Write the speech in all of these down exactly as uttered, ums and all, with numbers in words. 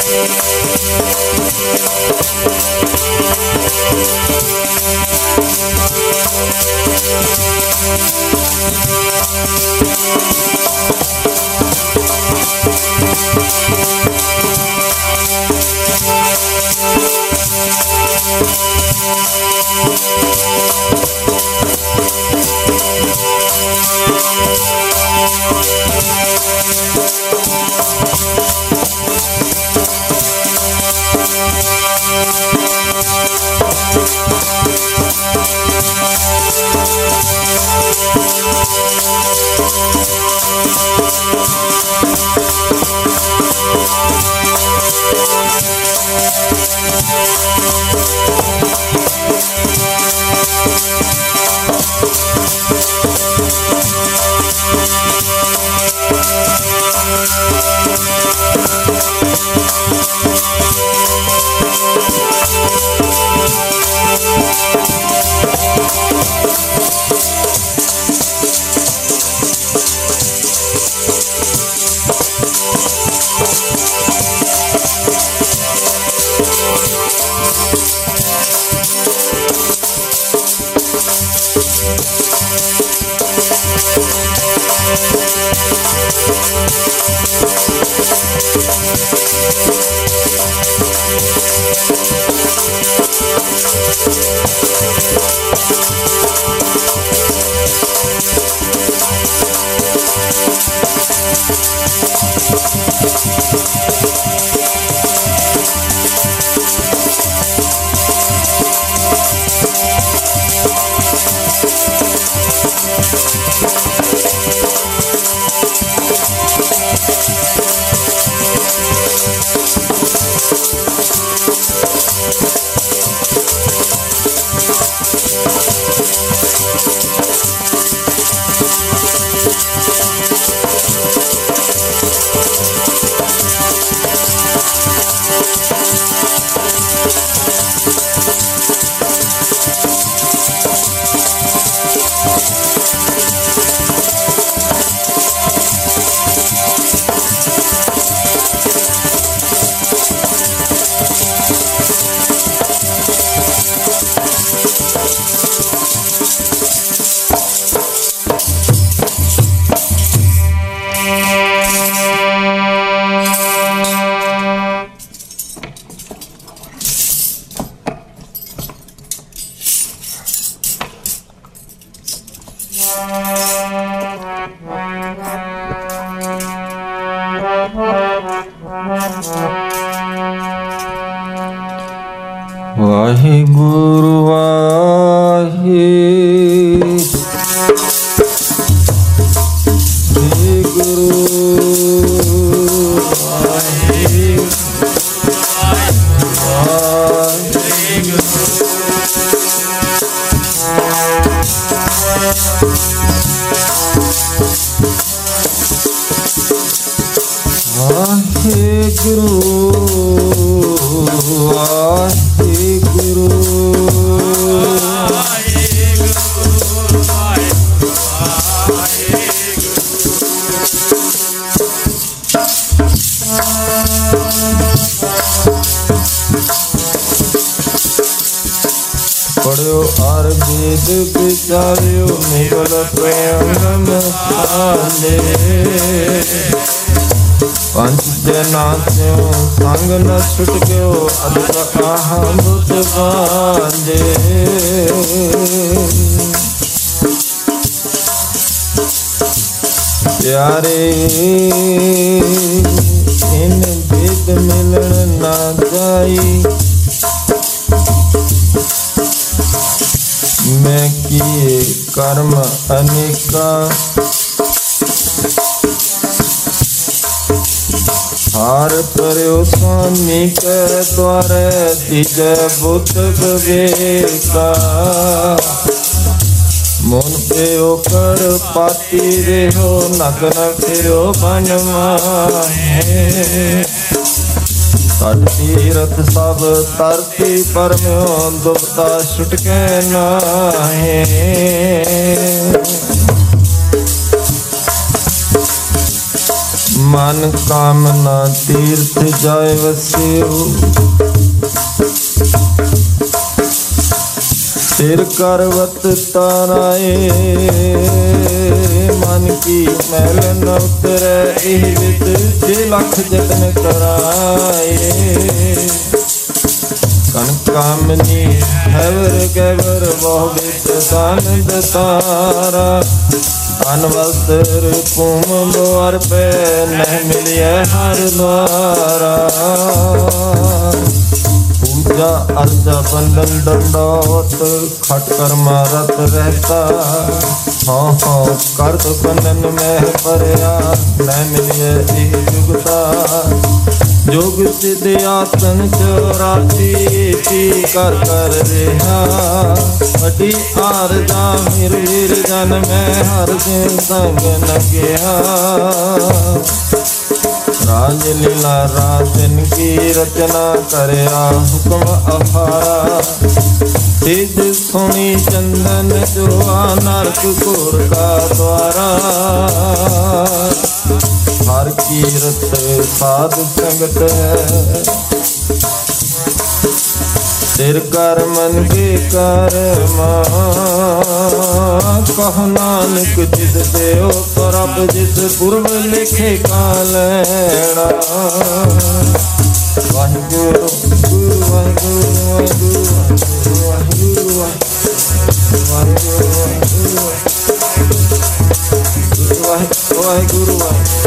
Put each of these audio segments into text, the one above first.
वाहिगुरु वाहे गुरु वाहे गुरु पढ़ो आर वेद विचार्यो निरल प्रेम साले पंच जनात्यो संग न छुटक्यो अदक आहमृत बांधे प्यारे इन भेद मिलन ना जाई मैं किए कर्म अनेका हार पर्यो स्वामी के द्वारे दिज बुद्ध विवेका मोन पे ओकर पाती रेहो नगन फिरो बन माहे तट तीरथ सब तरती पर में दुबता छुटके नाहे मन कामना तीर्थ जाय वस्यो। सिर करवत ताराए मन की मैल न उतरै। एह विद जे लख जतन कराए। कन कामनी हैवर गैवर बहु बिच सानंद तारा। अन वस्त्र कुम द्वार पे नहीं मिलिए हर द्वारा। पूजा अर्चा बंधन दंडौत खट कर मारत रहता। हाँ हाँ कर तो बंधन में परया नहीं मिलिए युगता। जोग सिद्ध आसन चौरासी पी कर कर रेहा। वडी आरजा मीर वीर जन में हर दिन संग न गया। राजलीला राजन की रचना करया हुक्म अपारा। सिद्ध सोनी चंदन जोआ नरक घोर का द्वारा। हर कीरत साध संगत है। सिर कर मन के कर्मा। कहो नानक जिस देव प्रभ जिस पूर्व लिखे का लैणा। वाहिगुरु गुरु वाहिगुरु वाहिगुरु वाहिगुरु वाहिगुरु वाहिगुरु वाहिगुरु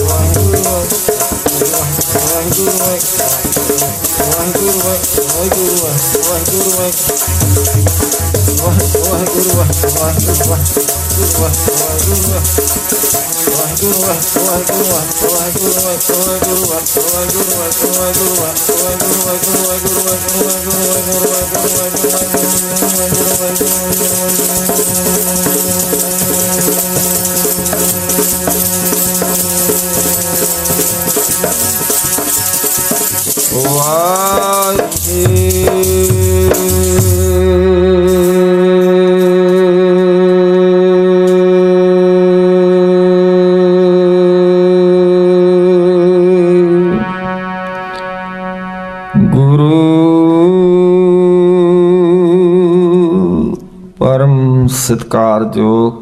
ਸਤਿਕਾਰਯੋਗ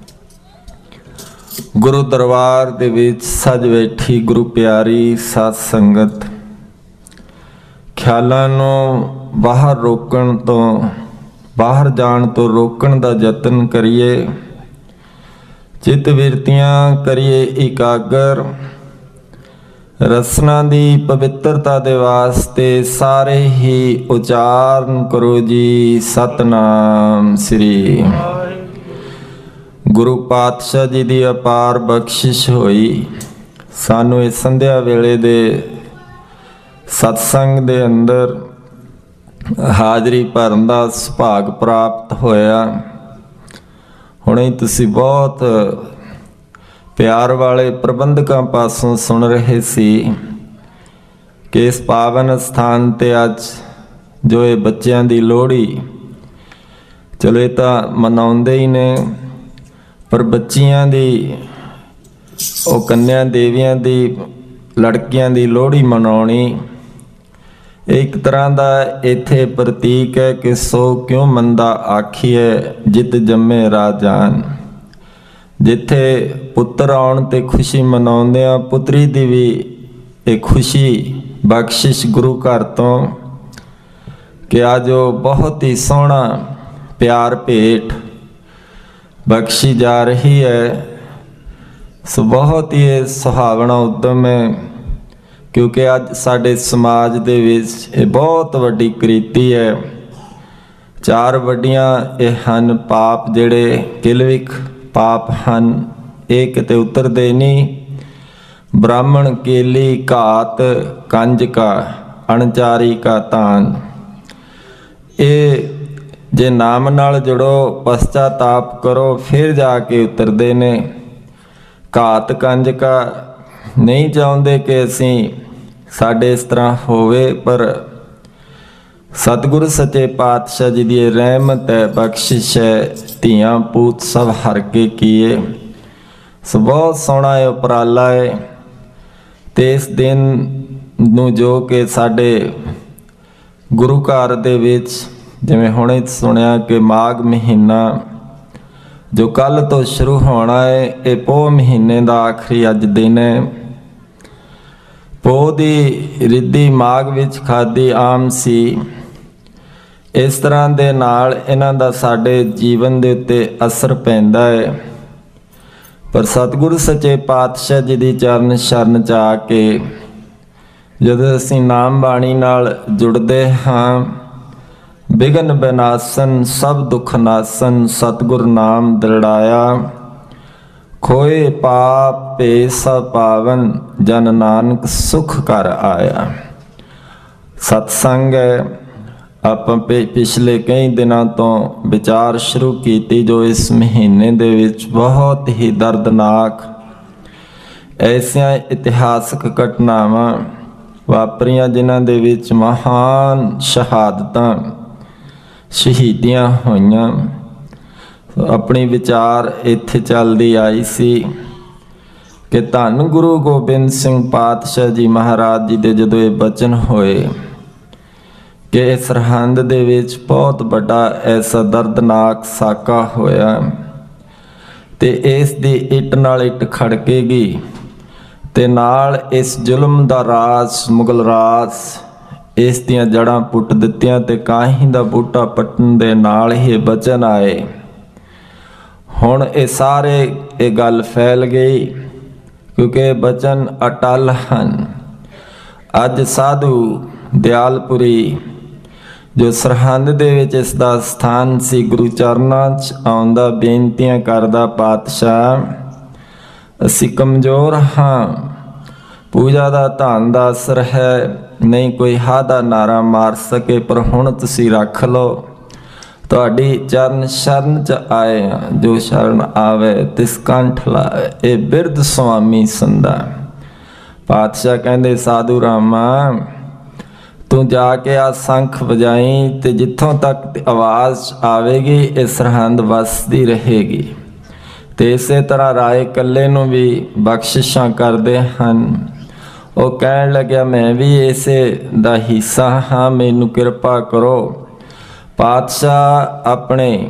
ਗੁਰੂ ਦਰਬਾਰ ਦੇ ਵਿੱਚ ਸਜ ਬੈਠੀ ਗੁਰੂ ਪਿਆਰੀ ਸਾਧ ਸੰਗਤ। ਖਿਆਲਾਂ ਨੂੰ ਬਾਹਰ ਰੋਕਣ ਤੋਂ ਬਾਹਰ ਜਾਣ ਤੋਂ ਰੋਕਣ ਦਾ ਯਤਨ ਕਰੀਏ। ਚਿੱਤ ਬਿਰਤੀਆਂ ਕਰੀਏ ਇਕਾਗਰ। ਰਸਨਾ ਦੀ ਪਵਿੱਤਰਤਾ ਦੇ ਵਾਸਤੇ ਸਾਰੇ ਹੀ ਉਚਾਰਨ ਕਰੋ ਜੀ ਸਤਨਾਮ ਸ੍ਰੀ। ਗੁਰੂ ਪਾਤਸ਼ਾਹ ਜੀ ਦੀ ਅਪਾਰ ਬਖਸ਼ਿਸ਼ ਹੋਈ। ਸਾਨੂੰ ਇਸ ਸੰਧਿਆ ਵੇਲੇ ਦੇ ਸਤਸੰਗ ਦੇ ਅੰਦਰ ਹਾਜ਼ਰੀ ਭਰਨ ਦਾ ਸੁਭਾਗ ਪ੍ਰਾਪਤ ਹੋਇਆ। ਹੁਣੇ ਤੁਸੀਂ ਬਹੁਤ ਪਿਆਰ ਵਾਲੇ ਪ੍ਰਬੰਧਕਾਂ ਪਾਸੋਂ ਸੁਣ ਰਹੇ ਸੀ ਕਿ ਇਸ ਪਾਵਨ ਸਥਾਨ 'ਤੇ ਅੱਜ ਜੋ ਇਹ ਬੱਚਿਆਂ ਦੀ ਲੋਹੜੀ, ਚਲੋ ਇਹ ਤਾਂ ਮਨਾਉਂਦੇ ਹੀ ਨੇ, ਪਰ ਬੱਚੀਆਂ ਦੀ, ਉਹ ਕੰਨਿਆ ਦੇਵੀਆਂ ਦੀ, ਲੜਕੀਆਂ ਦੀ ਲੋਹੜੀ ਮਨਾਉਣੀ ਇਹ ਇੱਕ ਤਰ੍ਹਾਂ ਦਾ ਇੱਥੇ ਪ੍ਰਤੀਕ ਹੈ ਕਿ ਸੋ ਕਿਉਂ ਮੰਦਾ ਆਖੀਏ ਜਿਤ ਜੰਮੇ ਰਾਜਾਨ। ਜਿੱਥੇ ਪੁੱਤਰ ਆਉਣ 'ਤੇ ਖੁਸ਼ੀ ਮਨਾਉਂਦੇ ਆ, ਪੁੱਤਰੀ ਦੀ ਵੀ ਇਹ ਖੁਸ਼ੀ ਬਖਸ਼ਿਸ਼ ਗੁਰੂ ਘਰ ਤੋਂ ਕਿ ਆ ਜੋ ਬਹੁਤ ਹੀ ਸੋਹਣਾ ਪਿਆਰ ਭੇਟ ਬਖਸ਼ੀ ਜਾ ਰਹੀ ਹੈ। ਸੋ ਬਹੁਤ ਹੀ ਇਹ ਸੁਹਾਵਣਾ ਉਦਮ ਹੈ, ਕਿਉਂਕਿ ਅੱਜ ਸਾਡੇ ਸਮਾਜ ਦੇ ਵਿੱਚ ਇਹ ਬਹੁਤ ਵੱਡੀ ਕ੍ਰਿਤੀ ਹੈ। ਚਾਰ ਵੱਡੀਆਂ ਇਹ ਹਨ ਪਾਪ, ਜਿਹੜੇ ਕਿਲਵਿਕ ਪਾਪ ਹਨ, ਇਹ ਕਿਤੇ ਉਤਰਦੇ ਨਹੀਂ। ਬ੍ਰਾਹਮਣ ਕੇਲੀ ਘਾਤ ਕੰਜ ਕਾ ਅਣਚਾਰੀ ਕਾ ਤਾਨ। ਇਹ ਜੇ ਨਾਮ ਨਾਲ ਜੁੜੋ, ਪਸ਼ਚਾਤਾਪ ਕਰੋ, ਫਿਰ ਜਾ ਕੇ ਉਤਰਦੇ ਨੇ। ਘਾਤ ਕੰਜ ਕਾ ਨਹੀਂ ਚਾਹੁੰਦੇ ਕਿ ਅਸੀਂ ਸਾਡੇ ਇਸ ਤਰ੍ਹਾਂ ਹੋਵੇ, ਪਰ ਸਤਿਗੁਰੂ ਸੱਚੇ ਪਾਤਸ਼ਾਹ ਜੀ ਦੀ ਰਹਿਮਤ ਹੈ, ਬਖਸ਼ਿਸ਼ ਹੈ। ਧੀਆਂ ਪੂਤ ਸਭ ਹਰ ਕੇ ਕੀਏ। ਸੋ ਬਹੁਤ ਸੋਹਣਾ ਇਹ ਉਪਰਾਲਾ ਹੈ। ਤੇ ਇਸ ਦਿਨ ਨੂੰ ਜੋ ਕਿ ਸਾਡੇ ਗੁਰੂ ਘਰ ਦੇ ਵਿੱਚ ਜਿਵੇਂ ਹੁਣੇ ਸੁਣਿਆ ਕਿ ਮਾਘ ਮਹੀਨਾ ਜੋ ਕੱਲ੍ਹ ਤੋਂ ਸ਼ੁਰੂ ਹੋਣਾ ਹੈ, ਇਹ ਪੋਹ ਮਹੀਨੇ ਦਾ ਆਖਰੀ ਅੱਜ ਦਿਨ ਹੈ। ਪੋਹ ਦੀ ਰਿੱਧੀ ਮਾਘ ਵਿੱਚ ਖਾਧੀ ਆਮ ਸੀ। ਇਸ ਤਰ੍ਹਾਂ ਦੇ ਨਾਲ ਇਹਨਾਂ ਦਾ ਸਾਡੇ ਜੀਵਨ ਦੇ ਉੱਤੇ ਅਸਰ ਪੈਂਦਾ ਹੈ। ਪਰ ਸਤਿਗੁਰੂ ਸੱਚੇ ਪਾਤਸ਼ਾਹ ਜੀ ਦੀ ਚਰਨ ਸ਼ਰਨ 'ਚ ਆ ਕੇ ਜਦੋਂ ਅਸੀਂ ਨਾਮ ਬਾਣੀ ਨਾਲ ਜੁੜਦੇ ਹਾਂ, ਬਿਘਨ ਬਿਨਾਸਨ ਸਭ ਦੁੱਖ ਨਾਸਨ ਸਤਿਗੁਰ ਨਾਮ ਦ੍ਰਿੜਾਇਆ, ਖੋਏ ਪਾਪ ਭੇ ਸਭ ਪਾਵਨ ਜਨ ਨਾਨਕ ਸੁਖ ਕਰ ਆਇਆ। ਸਤਸੰਗ ਹੈ। ਆਪਾਂ ਪਿਛਲੇ ਕਈ ਦਿਨਾਂ ਤੋਂ ਵਿਚਾਰ ਸ਼ੁਰੂ ਕੀਤੀ ਜੋ ਇਸ ਮਹੀਨੇ ਦੇ ਵਿੱਚ ਬਹੁਤ ਹੀ ਦਰਦਨਾਕ ਐਸੀਆਂ ਇਤਿਹਾਸਕ ਘਟਨਾਵਾਂ ਵਾਪਰੀਆਂ ਜਿਨ੍ਹਾਂ ਦੇ ਵਿੱਚ ਮਹਾਨ ਸ਼ਹਾਦਤਾਂ ਸ਼ਹੀਦੀਆਂ ਹੋਈਆਂ। ਆਪਣੀ ਵਿਚਾਰ ਇੱਥੇ ਚੱਲਦੀ ਆਈ ਸੀ ਕਿ ਧੰਨ ਗੁਰੂ ਗੋਬਿੰਦ ਸਿੰਘ ਪਾਤਸ਼ਾਹ ਜੀ ਮਹਾਰਾਜ ਜੀ ਦੇ ਜਦੋਂ ਇਹ ਬਚਨ ਹੋਏ ਕਿ ਸਰਹੰਦ ਦੇ ਵਿੱਚ ਬਹੁਤ ਵੱਡਾ ਐਸਾ ਦਰਦਨਾਕ ਸਾਕਾ ਹੋਇਆ ਤੇ ਇਸ ਦੀ ਇੱਟ ਨਾਲ ਇੱਟ ਖੜਕੇਗੀ ਤੇ ਨਾਲ ਇਸ ਜ਼ੁਲਮ ਦਾ ਰਾਜ ਮੁਗਲ ਰਾਜ ਇਸ ਦੀਆਂ ਜੜ੍ਹਾਂ ਪੁੱਟ ਦਿੱਤੀਆਂ ਤੇ ਕਾਹੀਂ ਦਾ ਬੂਟਾ ਪੱਟਣ ਦੇ ਨਾਲ ਹੀ ਬਚਨ ਆਏ। ਹੁਣ ਇਹ ਸਾਰੇ ਇਹ ਗੱਲ ਫੈਲ ਗਈ ਕਿਉਂਕਿ ਬਚਨ ਅਟਲ ਹਨ। ਅੱਜ ਸਾਧੂ ਦਿਆਲਪੁਰੀ ਜੋ ਸਰਹੰਦ ਦੇ ਵਿੱਚ ਇਸ ਦਾ ਸਥਾਨ ਸੀ, ਗੁਰੂ ਚਰਨਾਂ 'ਚ ਆਉਂਦਾ ਬੇਨਤੀਆਂ ਕਰਦਾ, ਪਾਤਸ਼ਾਹ ਅਸੀਂ ਕਮਜ਼ੋਰ ਹਾਂ, ਪੂਜਾ ਦਾ ਧਨ ਦਾ ਅਸਰ ਹੈ, ਨਹੀਂ ਕੋਈ ਹਾ ਦਾ ਨਾਰਾ ਮਾਰ ਸਕੇ, ਪਰ ਹੁਣ ਤੁਸੀਂ ਰੱਖ ਲਓ, ਤੁਹਾਡੀ ਚਰਨ ਸ਼ਰਨ 'ਚ ਆਏ ਹਾਂ, ਜੋ ਸ਼ਰਨ ਆਵੇ ਤਿਸ ਕੰਠ ਲਾਵੇ। ਇਹ ਬਿਰਧ ਸੁਆਮੀ ਸੰਦਾ। ਪਾਤਸ਼ਾਹ ਕਹਿੰਦੇ ਸਾਧੂ ਰਾਮਾ ਤੂੰ ਜਾ ਕੇ ਆ ਸੰਖ ਵਜਾਈ ਤੇ ਜਿੱਥੋਂ ਤੱਕ ਆਵਾਜ਼ ਆਵੇਗੀ ਇਹ ਸਰਹੰਦ ਵਸਦੀ ਰਹੇਗੀ। ਤੇ ਇਸੇ ਤਰ੍ਹਾਂ ਰਾਏ ਕੱਲੇ ਨੂੰ ਵੀ ਬਖਸ਼ਿਸ਼ਾਂ ਕਰਦੇ ਹਨ। ਉਹ ਕਹਿਣ ਲੱਗਿਆ ਮੈਂ ਵੀ ਇਸੇ ਦਾ ਹਿੱਸਾ ਹਾਂ, ਮੈਨੂੰ ਕਿਰਪਾ ਕਰੋ। ਪਾਤਸ਼ਾਹ ਆਪਣੇ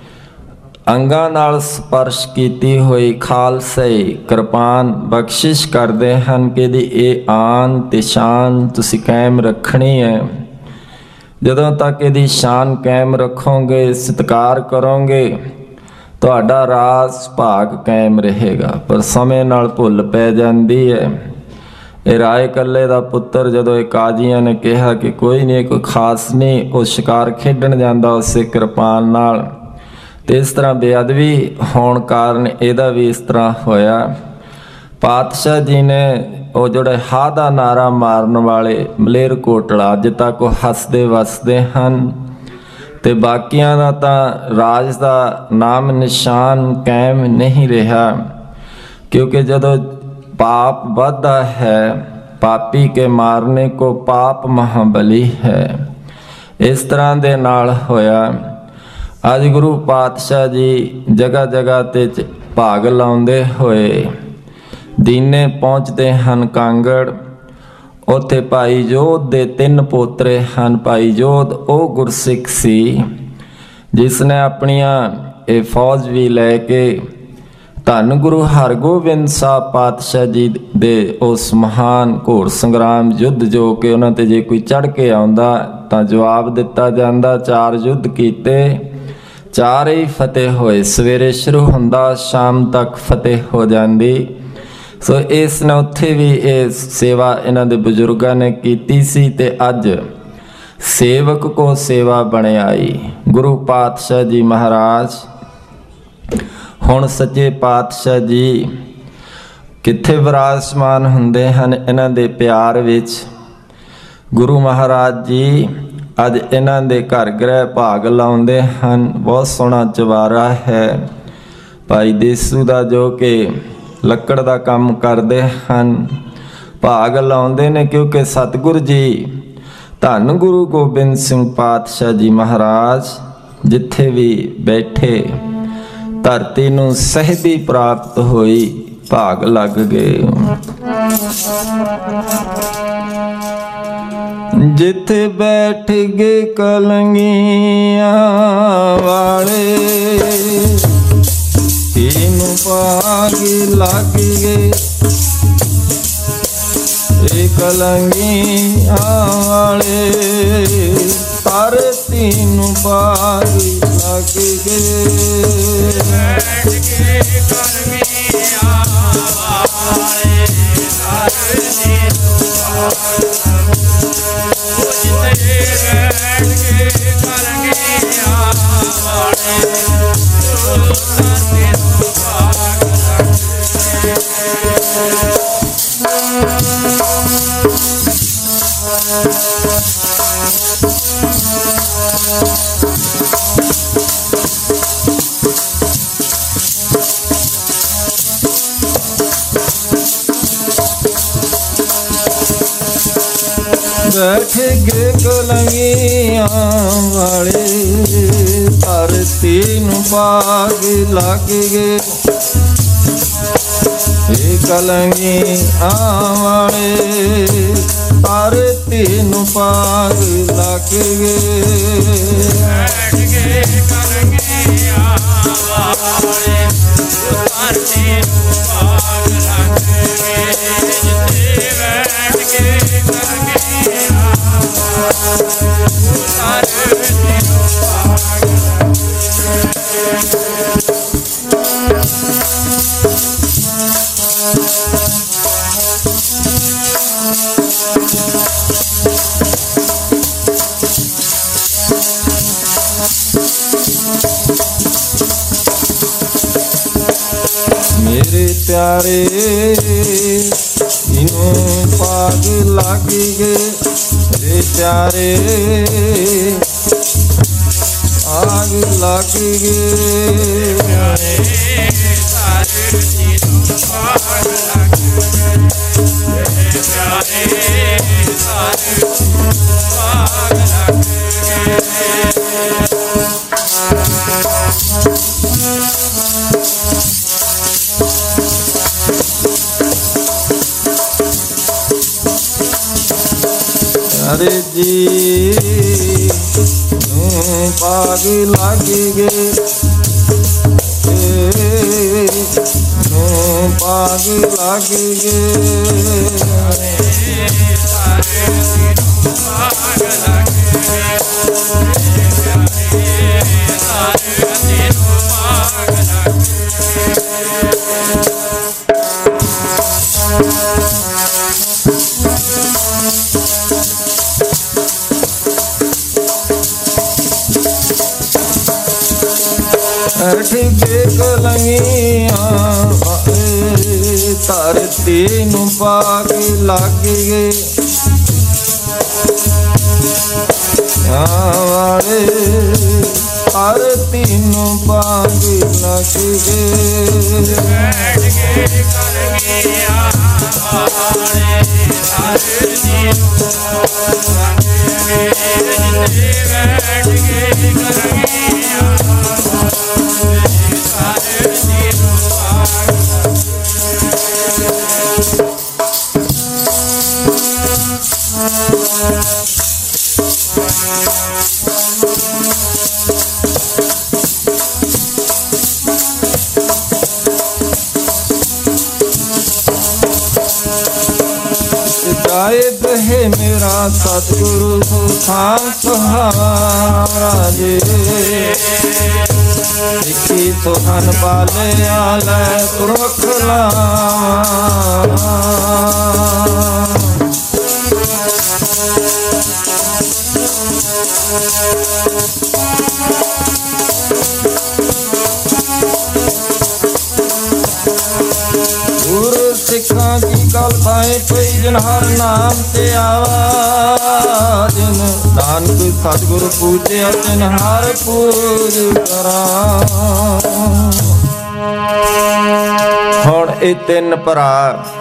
ਅੰਗਾਂ ਨਾਲ ਸਪਰਸ਼ ਕੀਤੀ ਹੋਈ ਖਾਲਸੇ ਕਿਰਪਾਨ ਬਖਸ਼ਿਸ਼ ਕਰਦੇ ਹਨ ਕਿ ਇਹਦੀ ਇਹ ਆਨ ਤੇ ਸ਼ਾਨ ਤੁਸੀਂ ਕਾਇਮ ਰੱਖਣੀ ਹੈ। ਜਦੋਂ ਤੱਕ ਇਹਦੀ ਸ਼ਾਨ ਕਾਇਮ ਰੱਖੋਗੇ, ਸਤਿਕਾਰ ਕਰੋਗੇ, ਤੁਹਾਡਾ ਰਾਜ ਭਾਗ ਕਾਇਮ ਰਹੇਗਾ। ਪਰ ਸਮੇਂ ਨਾਲ ਭੁੱਲ ਪੈ ਜਾਂਦੀ ਹੈ। ਇਹ ਰਾਏ ਕੱਲੇ ਦਾ ਪੁੱਤਰ ਜਦੋਂ ਇਹ ਕਾਜ਼ੀਆਂ ਨੇ ਕਿਹਾ ਕਿ ਕੋਈ ਨਹੀਂ, ਕੋਈ ਖਾਸ ਨਹੀਂ, ਉਹ ਸ਼ਿਕਾਰ ਖੇਡਣ ਜਾਂਦਾ ਉਸੇ ਕਿਰਪਾਨ ਨਾਲ, ਤੇ ਇਸ ਤਰ੍ਹਾਂ ਬੇਅਦਬੀ ਹੋਣ ਕਾਰਨ ਇਹਦਾ ਵੀ ਇਸ ਤਰ੍ਹਾਂ ਹੋਇਆ। ਪਾਤਸ਼ਾਹ ਜੀ ਨੇ ਉਹ ਜਿਹੜੇ ਹਾ ਦਾ ਨਾਰਾ ਮਾਰਨ ਵਾਲੇ ਮਲੇਰਕੋਟਲਾ ਅੱਜ ਤੱਕ ਉਹ ਹੱਸਦੇ ਵਸਦੇ ਹਨ ਤੇ ਬਾਕੀਆਂ ਦਾ ਤਾਂ ਰਾਜ ਦਾ ਨਾਮ ਨਿਸ਼ਾਨ ਕਾਇਮ ਨਹੀਂ ਰਿਹਾ। ਕਿਉਂਕਿ ਜਦੋਂ ਪਾਪ ਵੱਧਦਾ ਹੈ, ਪਾਪੀ ਕੇ ਮਾਰਨੇ ਕੋ ਪਾਪ ਮਹਾਬਲੀ ਹੈ। ਇਸ ਤਰ੍ਹਾਂ ਦੇ ਨਾਲ ਹੋਇਆ। ਅੱਜ ਗੁਰੂ ਪਾਤਸ਼ਾਹ ਜੀ ਜਗ੍ਹਾ ਜਗ੍ਹਾ ਤੇ ਭਾਗ ਲਾਉਂਦੇ ਹੋਏ ਦੀਨੇ ਪਹੁੰਚਦੇ ਹਨ ਕਾਂਗੜ। ਉੱਥੇ ਭਾਈ ਜੋਧ ਦੇ ਤਿੰਨ ਪੋਤਰੇ ਹਨ। ਭਾਈ ਜੋਧ ਉਹ ਗੁਰਸਿੱਖ ਸੀ ਜਿਸ ਨੇ ਆਪਣੀਆਂ ਇਹ ਫੌਜ ਵੀ ਲੈ ਕੇ ਧੰਨ ਗੁਰੂ ਹਰਗੋਬਿੰਦ ਸਾਹਿਬ ਪਾਤਸ਼ਾਹ ਜੀ ਦੇ ਉਸ ਮਹਾਨ ਘੋੜ ਸੰਗਰਾਮ ਯੁੱਧ ਜੋ ਕਿ ਉਹਨਾਂ ਤੇ ਜੇ ਕੋਈ ਚੜ੍ਹ ਕੇ ਆਉਂਦਾ ਤਾਂ ਜਵਾਬ ਦਿੱਤਾ ਜਾਂਦਾ। ਚਾਰ ਯੁੱਧ ਕੀਤੇ, ਚਾਰੇ ਹੀ ਫਤਿਹ ਹੋਏ। ਸਵੇਰੇ ਸ਼ੁਰੂ ਹੁੰਦਾ, ਸ਼ਾਮ ਤੱਕ ਫਤਿਹ ਹੋ ਜਾਂਦੀ। ਸੋ ਇਸ ਨੇ ਉੱਥੇ ਵੀ ਇਹ ਸੇਵਾ ਇਹਨਾਂ ਦੇ ਬਜ਼ੁਰਗਾਂ ਨੇ ਕੀਤੀ ਸੀ ਤੇ ਅੱਜ ਸੇਵਕ ਕੋ ਸੇਵਾ ਬਣਾਈ ਗੁਰੂ ਪਾਤਸ਼ਾਹ ਜੀ ਮਹਾਰਾਜ। ਹੁਣ ਸੱਚੇ ਪਾਤਸ਼ਾਹ ਜੀ ਕਿੱਥੇ ਵਿਰਾਜਮਾਨ ਹੁੰਦੇ ਹਨ ਇਹਨਾਂ ਦੇ ਪਿਆਰ ਵਿੱਚ। ਗੁਰੂ ਮਹਾਰਾਜ ਜੀ ਅੱਜ ਇਹਨਾਂ ਦੇ ਘਰ ਗ੍ਰਹਿ ਭਾਗ ਲਾਉਂਦੇ ਹਨ। ਬਹੁਤ ਸੋਹਣਾ ਚਵਾਰਾ ਹੈ ਭਾਈ ਦੇਸੂ ਦਾ ਜੋ ਕਿ ਲੱਕੜ ਦਾ ਕੰਮ ਕਰਦੇ ਹਨ, ਭਾਗ ਲਾਉਂਦੇ ਨੇ ਕਿਉਂਕਿ ਸਤਿਗੁਰ ਜੀ ਧੰਨ ਗੁਰੂ ਗੋਬਿੰਦ ਸਿੰਘ ਪਾਤਸ਼ਾਹ ਜੀ ਮਹਾਰਾਜ ਜਿੱਥੇ ਵੀ ਬੈਠੇ ਧਰਤੀ ਨੂੰ ਸਹਿਬੀ ਪ੍ਰਾਪਤ ਹੋਈ। भाग लग गए। जिथे बैठ गए कलंगियां वाले तीन भाग लग गए। कलंगियां वाले तारे तीन भाग लग गए। बैठ गए कलंगियां वाले तारे तीन भाग लग गए। कलंगियां वाले तारे तीन भाग लग मेरे प्यारे तीनों भाग लग गए। मेरे प्यारे आग लग गए। अरे जी भाग लग गए। भाग लग बैठ गए कलंगियां तारे तीन भाग लग गए। वाले तारे तीन भाग लग गायब है मेरा सतगुरु सुल्तान सहारा जी। इक्की सोहन पाले आले पुरखला गुरु सिखा की गल पाए कोई जनहर नाम से आवा। जिन नानक सतगुरु पूजे जनहर पूज करा। हुण ये तीन भरा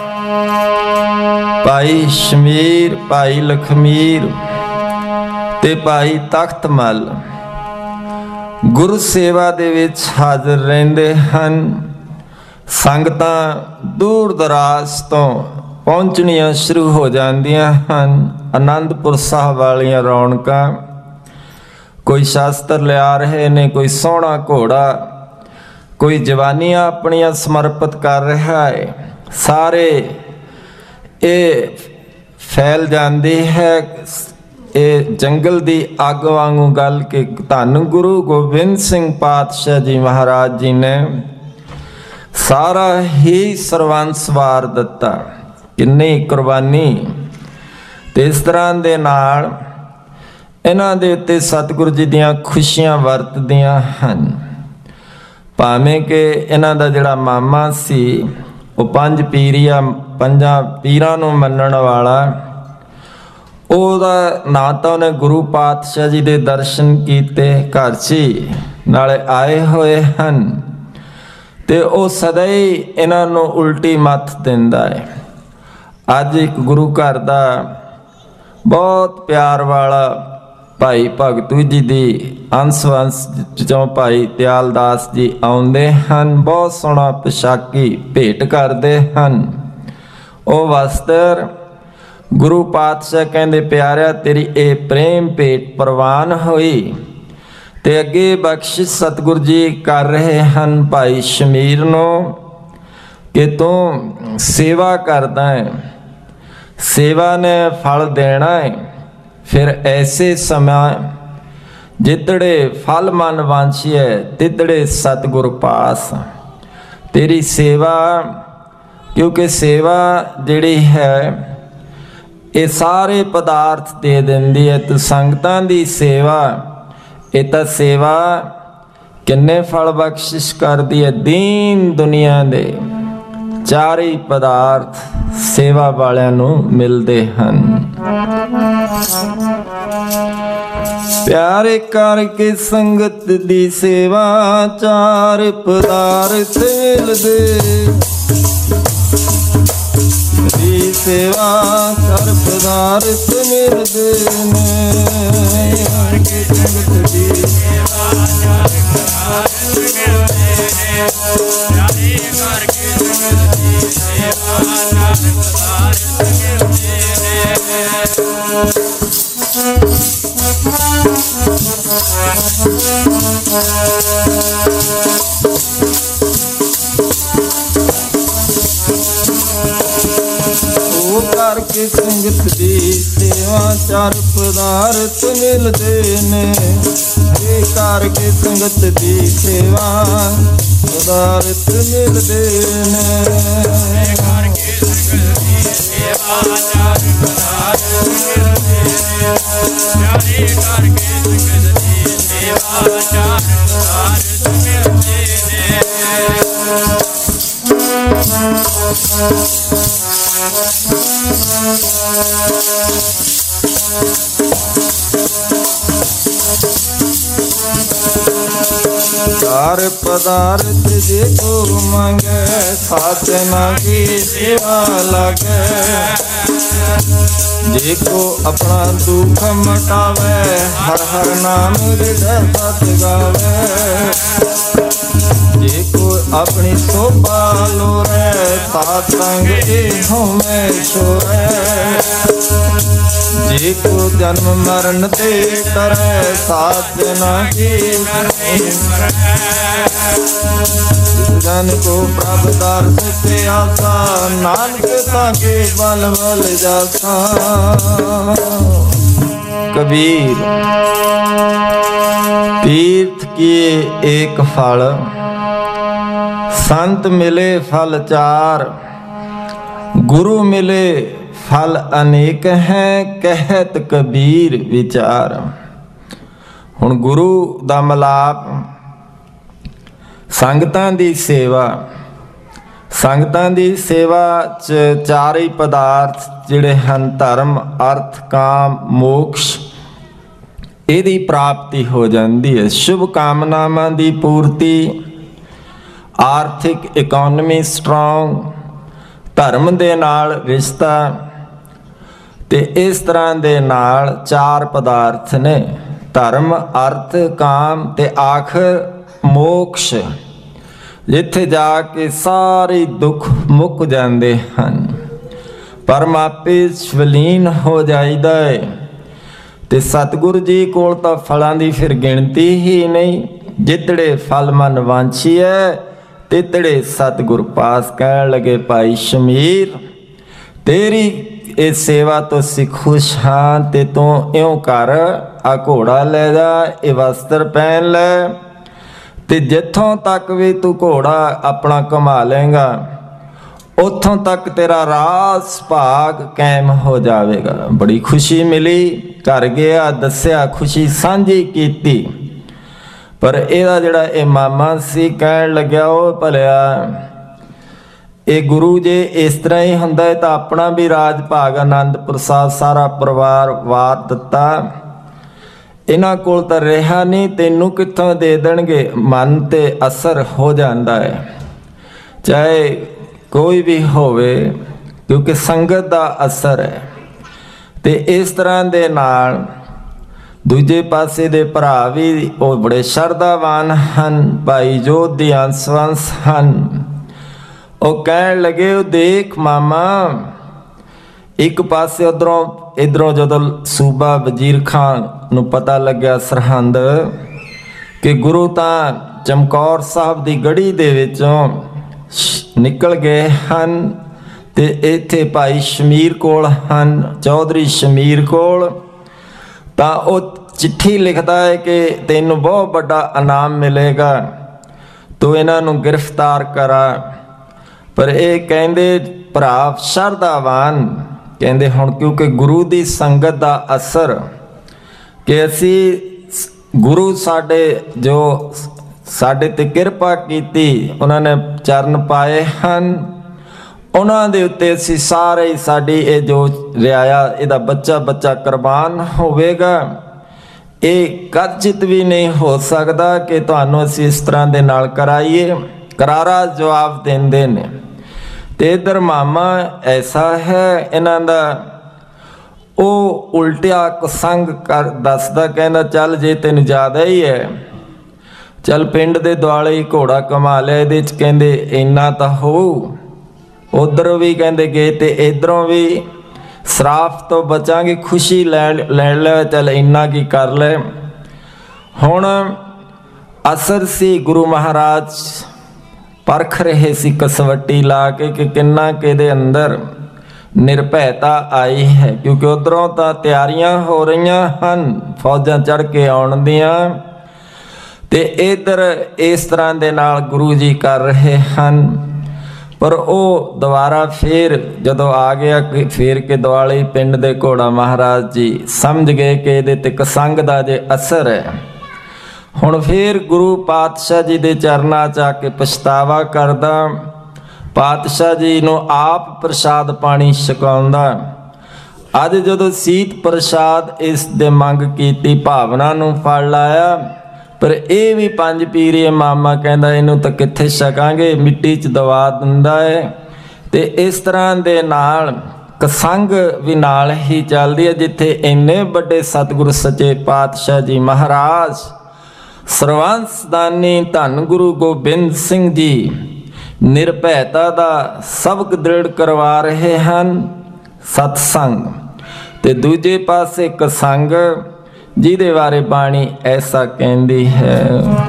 भाई शमीर, भाई लखमीर ते भाई तख्तमल गुरु सेवा दे विच हाज़र रहिंदे हन। ਸੰਗਤਾਂ ਦੂਰ ਦਰਾਜ ਤੋਂ ਪਹੁੰਚਣੀਆਂ ਸ਼ੁਰੂ ਹੋ ਜਾਂਦੀਆਂ ਹਨ। ਅਨੰਦਪੁਰ ਸਾਹਿਬ ਵਾਲੀਆਂ ਰੌਣਕਾਂ, ਕੋਈ ਸ਼ਾਸਤਰ ਲਿਆ ਰਹੇ ਨੇ, ਕੋਈ ਸੋਹਣਾ ਘੋੜਾ, ਕੋਈ ਜਵਾਨੀਆਂ ਆਪਣੀਆਂ ਸਮਰਪਿਤ ਕਰ ਰਿਹਾ ਹੈ। ਸਾਰੇ ਇਹ ਫੈਲ ਜਾਂਦੀ ਹੈ ਇਹ ਜੰਗਲ ਦੀ ਅੱਗ ਵਾਂਗੂ ਗੱਲ ਕਿ ਧੰਨ ਗੁਰੂ ਗੋਬਿੰਦ ਸਿੰਘ ਪਾਤਸ਼ਾਹ ਜੀ ਮਹਾਰਾਜ ਜੀ ਨੇ ਸਾਰਾ ਹੀ ਸਰਵੰਸ ਵਾਰ ਦਿੱਤਾ। ਕਿੰਨੀ ਕੁਰਬਾਨੀ। ਤੇ ਇਸ ਤਰ੍ਹਾਂ ਦੇ ਨਾਲ ਇਹਨਾਂ ਦੇ ਉੱਤੇ ਸਤਿਗੁਰੂ ਜੀ ਦੀਆਂ ਖੁਸ਼ੀਆਂ ਵਰਤਦੀਆਂ ਹਨ। ਭਾਵੇਂ ਕਿ ਇਹਨਾਂ ਦਾ ਜਿਹੜਾ ਮਾਮਾ ਸੀ ਉਹ ਪੰਜ ਪੀਰੀਆ ਪੰਜਾਂ ਪੀਰਾਂ ਨੂੰ ਮੰਨਣ ਵਾਲਾ, ਉਹਦਾ ਨਾ ਤਾਂ ਉਹਨੇ ਗੁਰੂ ਪਾਤਸ਼ਾਹ ਜੀ ਦੇ ਦਰਸ਼ਨ ਕੀਤੇ, ਘਰ 'ਚ ਨਾਲੇ ਆਏ ਹੋਏ ਹਨ, ਤੇ ਉਹ ਸਦਾ ਹੀ ਇਹਨਾਂ ਨੂੰ ਉਲਟੀ ਮੱਤ ਦਿੰਦਾ ਹੈ। ਅੱਜ ਇੱਕ ਗੁਰੂ ਘਰ ਦਾ ਬਹੁਤ ਪਿਆਰ ਵਾਲਾ ਭਾਈ ਭਗਤੂ ਜੀ ਦੀ ਅੰਸ਼ ਵੰਸ਼ ਚੋਂ ਭਾਈ ਦਿਆਲਦਾਸ ਜੀ ਆਉਂਦੇ ਹਨ। ਬਹੁਤ ਸੋਹਣਾ ਪੁਸ਼ਾਕੀ ਭੇਟ ਕਰਦੇ ਹਨ। ਉਹ ਵਸਤਰ ਗੁਰੂ ਪਾਤਸ਼ਾਹ ਕਹਿੰਦੇ ਪਿਆਰਿਆ ਤੇਰੀ ਇਹ ਪ੍ਰੇਮ ਭੇਟ ਪ੍ਰਵਾਨ ਹੋਈ। ਤੇ ਅੱਗੇ ਬਖਸ਼ਿਸ਼ ਸਤਿਗੁਰੂ ਜੀ ਕਰ ਰਹੇ ਹਨ ਭਾਈ ਸ਼ਮੀਰ ਨੂੰ ਕਿ ਤੂੰ ਸੇਵਾ ਕਰਦਾ ਹੈ, ਸੇਵਾ ਨੇ ਫਲ ਦੇਣਾ ਹੈ। ਫਿਰ ਐਸੇ ਸਮਾਂ ਜਿਤੜੇ ਫਲ ਮਨ ਵਾਂਛੀਐ ਤਿਤੜੇ ਸਤਿਗੁਰ ਪਾਸ। ਤੇਰੀ ਸੇਵਾ, ਕਿਉਂਕਿ ਸੇਵਾ ਜਿਹੜੀ ਹੈ ਇਹ ਸਾਰੇ ਪਦਾਰਥ ਦੇ ਦਿੰਦੀ ਹੈ। ਤੂੰ ਸੰਗਤਾਂ ਦੀ ਸੇਵਾ, ਇਹ ਤਾਂ ਸੇਵਾ ਕਿੰਨੇ ਫਲ ਬਖਸ਼ਿਸ਼ ਕਰਦੀ ਹੈ। ਦੀਨ ਦੁਨੀਆ ਦੇ ਚਾਰੇ ਪਦਾਰਥ ਸੇਵਾ ਵਾਲਿਆਂ ਨੂੰ ਮਿਲਦੇ ਹਨ। ਪਿਆਰੇ ਕਰਕੇ ਸੰਗਤ ਦੀ ਸੇਵਾ ਚਾਰ ਪਦਾਰਥ ਮਿਲਦੇ। ਦੀ ਸੇਵਾ ਚਾਰ ਪਦਾਰਥ ਮਿਲਦੇ ਨੇ। ਕਰਕੇ ਸੰਗਤ ਦੀ ਸੇਵਾ ਚਾਰ ਪਦਾਰਥ ਮਿਲਦੇ ਨੇ। ਪਿਆਰੇ ਕਰਕੇ ਸੰਗਤ ਦੀ ਸੇਵਾ ਚਾਰ ਪਦਾਰਥ ਮਿਲਦੇ ਨੇ। ਉਹ ਕਰਕੇ ਸੰਗਤ ਦੀ ਸੇਵਾ ਚਾਰ ਪਦਾਰਥ ਮਿਲਦੇ ਨੇ। ਇਹ ਕਰਕੇ ਸੰਗਤ ਦੀ ਸੇਵਾ ਪਦਾਰਥ ਮਿਲਦੇ ਨੇ। ਕਰਕੇ ਸੰਗਤ ਦੀ ਸੇਵਾ ਚਾਰ ਪਦਾਰਥ ਮਿਲਦੇ ਨੇ। ਪਿਆਰੇ ਕਰਕੇ ਸੰਗਤ ਦੀ ਸੇਵਾ ਚਾਰ ਪਦਾਰਥ ਮਿਲਦੇ ਨੇ। चार पदार्थ जे को मांगे साधना की सेवा लागे। जे को अपना दुख मटावे हर हर नाम हृदय सत गावे। जे को अपनी शोभा लोरे सात संग इहों में छोरे। जे को जन्म मरण ते करे साधना की जन को प्रभ दर्श से आसा। नानक ताके बल बल जासा। कबीर तीर्थ किए एक फल संत मिले फल चार। गुरु मिले फल अनेक हैं कहत कबीर विचार। हुण गुरु दा मलाप, संगतां दी सेवा। संगतां दी सेवा च चारे पदार्थ जिहड़े हन धर्म अर्थ काम मोक्ष इहदी प्राप्ति हो जाती है। शुभ कामनावां दी पूर्ति, आर्थिक इकोनॉमी स्ट्रॉन्ग, धर्म दे नाल रिश्ता ते इस तरह दे नाल चार पदार्थ ने धर्म अर्थ काम ते आखिर मोक्ष। ਜਿੱਥੇ ਜਾ ਕੇ ਸਾਰੇ ਦੁੱਖ ਮੁੱਕ ਜਾਂਦੇ ਹਨ। ਪਰਮਾਤਮੇ ਸਵਲੀਨ ਹੋ ਜਾਈਦਾ ਹੈ। ਤੇ ਸਤਿਗੁਰੂ ਜੀ ਕੋਲ ਤਾਂ ਫਲਾਂ ਦੀ ਫਿਰ ਗਿਣਤੀ ਹੀ ਨਹੀਂ। ਜਿਤੜੇ ਫਲ ਮਨ ਵਾਂਛੀਐ ਤਿਤੜੇ ਸਤਿਗੁਰ ਪਾਸ। ਕਹਿਣ ਲਗੇ ਭਾਈ ਸ਼ਮੀਰ ਤੇਰੀ ਇਹ ਸੇਵਾ ਤੋਂ ਅਸੀਂ ਖੁਸ਼ ਹਾਂ, ਤੇ ਤੂੰ ਇਉਂ ਕਰ, ਆ ਘੋੜਾ ਲੈ ਜਾ, ਇਹ ਵਸਤਰ ਪਹਿਨ ਲੈ, ਤੇ ਜਿੱਥੋਂ ਤੱਕ ਵੀ ਤੂੰ ਘੋੜਾ ਆਪਣਾ ਘੁਮਾ ਲਏਗਾ ਉੱਥੋਂ ਤੱਕ ਤੇਰਾ ਰਾਸ ਭਾਗ ਕਾਇਮ ਹੋ ਜਾਵੇਗਾ। ਬੜੀ ਖੁਸ਼ੀ ਮਿਲੀ। ਘਰ ਗਿਆ, ਦੱਸਿਆ, ਖੁਸ਼ੀ ਸਾਂਝੀ ਕੀਤੀ। ਪਰ ਇਹਦਾ ਜਿਹੜਾ ਇਹ ਮਾਮਾ ਸੀ ਕਹਿਣ ਲੱਗਿਆ, ਉਹ ਭਲਿਆ ਇਹ ਗੁਰੂ ਜੇ ਇਸ ਤਰ੍ਹਾਂ ਹੀ ਹੁੰਦਾ ਹੈ ਤਾਂ ਆਪਣਾ ਵੀ ਰਾਜ ਭਾਗ ਆਨੰਦ ਪ੍ਰਸਾਦ ਸਾਰਾ ਪਰਿਵਾਰ ਵਾਰ ਦਿੱਤਾ, ਇਹਨਾਂ ਕੋਲ ਤਾਂ ਰਿਹਾ ਨਹੀਂ, ਤੈਨੂੰ ਕਿੱਥੋਂ ਦੇ ਦੇਣਗੇ। ਮਨ ਤੇ ਅਸਰ ਹੋ ਜਾਂਦਾ ਹੈ, ਚਾਹੇ ਕੋਈ ਵੀ ਹੋਵੇ, ਕਿਉਂਕਿ ਸੰਗਤ ਦਾ ਅਸਰ ਹੈ। ਤੇ ਇਸ ਤਰ੍ਹਾਂ ਦੇ ਨਾਲ ਦੂਜੇ ਪਾਸੇ ਦੇ ਭਰਾ ਵੀ ਉਹ ਬੜੇ ਸ਼ਰਧਾਵਾਨ ਹਨ, ਭਾਈ ਜੋਧ ਦੀ ਅੰਸ਼ਵੰਸ਼ ਹਨ। ਉਹ ਕਹਿਣ ਲੱਗੇ, ਉਹ ਦੇਖ ਮਾਮਾ, ਇੱਕ ਪਾਸੇ ਉਧਰੋਂ ਇੱਧਰੋਂ ਜਦੋਂ ਸੂਬਾ ਵਜ਼ੀਰ ਖਾਨ ਨੂੰ ਪਤਾ ਲੱਗਿਆ ਸਰਹੰਦ ਕਿ ਗੁਰੂ ਤਾਂ ਚਮਕੌਰ ਸਾਹਿਬ ਦੀ ਗੜੀ ਦੇ ਵਿੱਚੋਂ ਨਿਕਲ ਗਏ ਹਨ, ਤੇ ਇੱਥੇ ਭਾਈ ਸ਼ਮੀਰ ਕੋਲ ਹਨ, ਚੌਧਰੀ ਸ਼ਮੀਰ ਕੋਲ, ਤਾਂ ਉਹ ਚਿੱਠੀ ਲਿਖਦਾ ਹੈ ਕਿ ਤੈਨੂੰ ਬਹੁਤ ਵੱਡਾ ਇਨਾਮ ਮਿਲੇਗਾ, ਤੂੰ ਇਹਨਾਂ ਨੂੰ ਗ੍ਰਿਫਤਾਰ ਕਰਾ। ਪਰ ਇਹ ਕਹਿੰਦੇ ਭਰਾ ਸ਼ਰਧਾਵਾਨ, ਕਹਿੰਦੇ ਹੁਣ ਕਿਉਂਕਿ ਗੁਰੂ ਦੀ ਸੰਗਤ ਦਾ ਅਸਰ, ਕਿ ਅਸੀਂ ਗੁਰੂ ਸਾਡੇ ਜੋ ਸਾਡੇ ਤੇ ਕਿਰਪਾ ਕੀਤੀ, ਉਹਨਾਂ ਨੇ ਚਰਨ ਪਾਏ ਹਨ, ਉਹਨਾਂ ਦੇ ਉੱਤੇ ਅਸੀਂ ਸਾਰੇ ਸਾਡੀ ਇਹ ਜੋ ਰਿਆਇਆ ਇਹਦਾ ਬੱਚਾ ਬੱਚਾ ਕੁਰਬਾਨ ਹੋਵੇਗਾ। ਇਹ ਕਦਚਿਤ ਵੀ ਨਹੀਂ ਹੋ ਸਕਦਾ ਕਿ ਤੁਹਾਨੂੰ ਅਸੀਂ ਇਸ ਤਰ੍ਹਾਂ ਦੇ ਨਾਲ ਕਰਾਈਏ। ਕਰਾਰਾ ਜਵਾਬ ਦਿੰਦੇ ਨੇ। ਤੇ ਇਧਰ ਮਾਮਾ ਐਸਾ ਹੈ ਇਹਨਾਂ ਦਾ, ਉਹ ਉਲਟਿਆ ਕੁਸੰਗ ਕਰ ਦੱਸਦਾ, ਕਹਿੰਦਾ ਚੱਲ ਜੇ ਤੈਨੂੰ ਜ਼ਿਆਦਾ ਹੀ ਹੈ, ਚੱਲ ਪਿੰਡ ਦੇ ਦੁਆਲੇ ਹੀ ਘੋੜਾ ਕਮਾ ਲਿਆ, ਇਹਦੇ 'ਚ ਕਹਿੰਦੇ ਇੰਨਾ ਤਾਂ ਹੋਊ। ਉਧਰੋਂ ਵੀ ਕਹਿੰਦੇ ਗਏ ਤੇ ਇਧਰੋਂ ਵੀ ਸਰਾਫ ਤੋਂ ਬਚਾਂਗੇ, ਖੁਸ਼ੀ ਲੈ ਲੈ ਲੈ, ਚੱਲ ਇੰਨਾ ਕੀ ਕਰ ਲੈ। ਹੁਣ ਅਸਰ ਸੀ ਗੁਰੂ ਮਹਾਰਾਜ ਪਰਖ ਰਹੇ ਸੀ ਕਸਵੱਟੀ ਲਾ ਕੇ ਕਿ ਕਿੰਨਾ ਕਿਹਦੇ ਅੰਦਰ ਨਿਰਭੈਤਾ ਆਈ ਹੈ, ਕਿਉਂਕਿ ਉਧਰੋਂ ਤਾਂ ਤਿਆਰੀਆਂ ਹੋ ਰਹੀਆਂ ਹਨ ਫੌਜਾਂ ਚੜ੍ਹ ਕੇ ਆਉਣ ਦੀਆਂ, ਤੇ ਇਧਰ ਇਸ ਤਰ੍ਹਾਂ ਦੇ ਨਾਲ ਗੁਰੂ ਜੀ ਕਰ ਰਹੇ ਹਨ। ਪਰ ਉਹ ਦੁਬਾਰਾ ਫੇਰ ਜਦੋਂ ਆ ਗਿਆ ਫੇਰ ਕੇ ਦੁਆਲੇ ਪਿੰਡ ਦੇ ਘੋੜਾ ਮਹਾਰਾਜ ਜੀ ਸਮਝ ਗਏ ਕਿ ਇਹਦੇ ਤੇ ਕਸੰਗ ਦਾ ਜੇ ਅਸਰ ਹੈ। ਹੁਣ ਫੇਰ ਗੁਰੂ ਪਾਤਸ਼ਾਹ ਜੀ ਦੇ ਚਰਨਾਂ 'ਚ ਆ ਕੇ ਪਛਤਾਵਾ ਕਰਦਾ, ਪਾਤਸ਼ਾਹ ਜੀ ਨੂੰ ਆਪ ਪ੍ਰਸ਼ਾਦ ਪਾਣੀ ਛਕਾਉਂਦਾ। ਅੱਜ ਜਦੋਂ ਸੀਤ ਪ੍ਰਸ਼ਾਦ ਇਸ ਦੇ ਮੰਗ ਕੀਤੀ, ਭਾਵਨਾ ਨੂੰ ਫੜ ਲਾਇਆ, ਪਰ ਇਹ ਵੀ ਪੰਜ ਪੀਰੇ ਮਾਮਾ ਕਹਿੰਦਾ ਇਹਨੂੰ ਤਾਂ ਕਿੱਥੇ ਛਕਾਂਗੇ, ਮਿੱਟੀ 'ਚ ਦਵਾ ਦਿੰਦਾ ਹੈ। ਤੇ ਇਸ ਤਰ੍ਹਾਂ ਦੇ ਨਾਲ ਕਸੰਗ ਵੀ ਨਾਲ ਹੀ ਚੱਲਦੀ ਹੈ। ਜਿੱਥੇ ਇੰਨੇ ਵੱਡੇ ਸਤਿਗੁਰੂ ਸੱਚੇ ਪਾਤਸ਼ਾਹ ਜੀ ਮਹਾਰਾਜ ਸਰਵੰਸਦਾਨੀ ਧੰਨ ਗੁਰੂ ਗੋਬਿੰਦ ਸਿੰਘ ਜੀ ਨਿਰਭੈਤਾ ਦਾ ਸਬਕ ਦ੍ਰਿੜ ਕਰਵਾ ਰਹੇ ਹਨ, ਸਤਸੰਗ, ਤੇ ਦੂਜੇ ਪਾਸੇ ਕਸੰਗ, ਜਿਹਦੇ ਬਾਰੇ ਬਾਣੀ ਐਸਾ ਕਹਿੰਦੀ ਹੈ,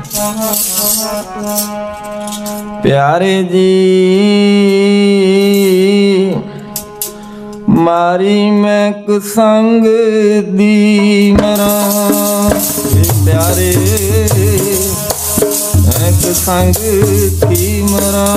ਪਿਆਰੇ ਜੀ ਮਾਰੀ ਮੈਂ ਕਸੰਗ ਦੀ ਮਰਾਂ, ਪਿਆਰੇ ਮੈਂ ਕਸੰਗ ਦੀ ਮਰਾਂ,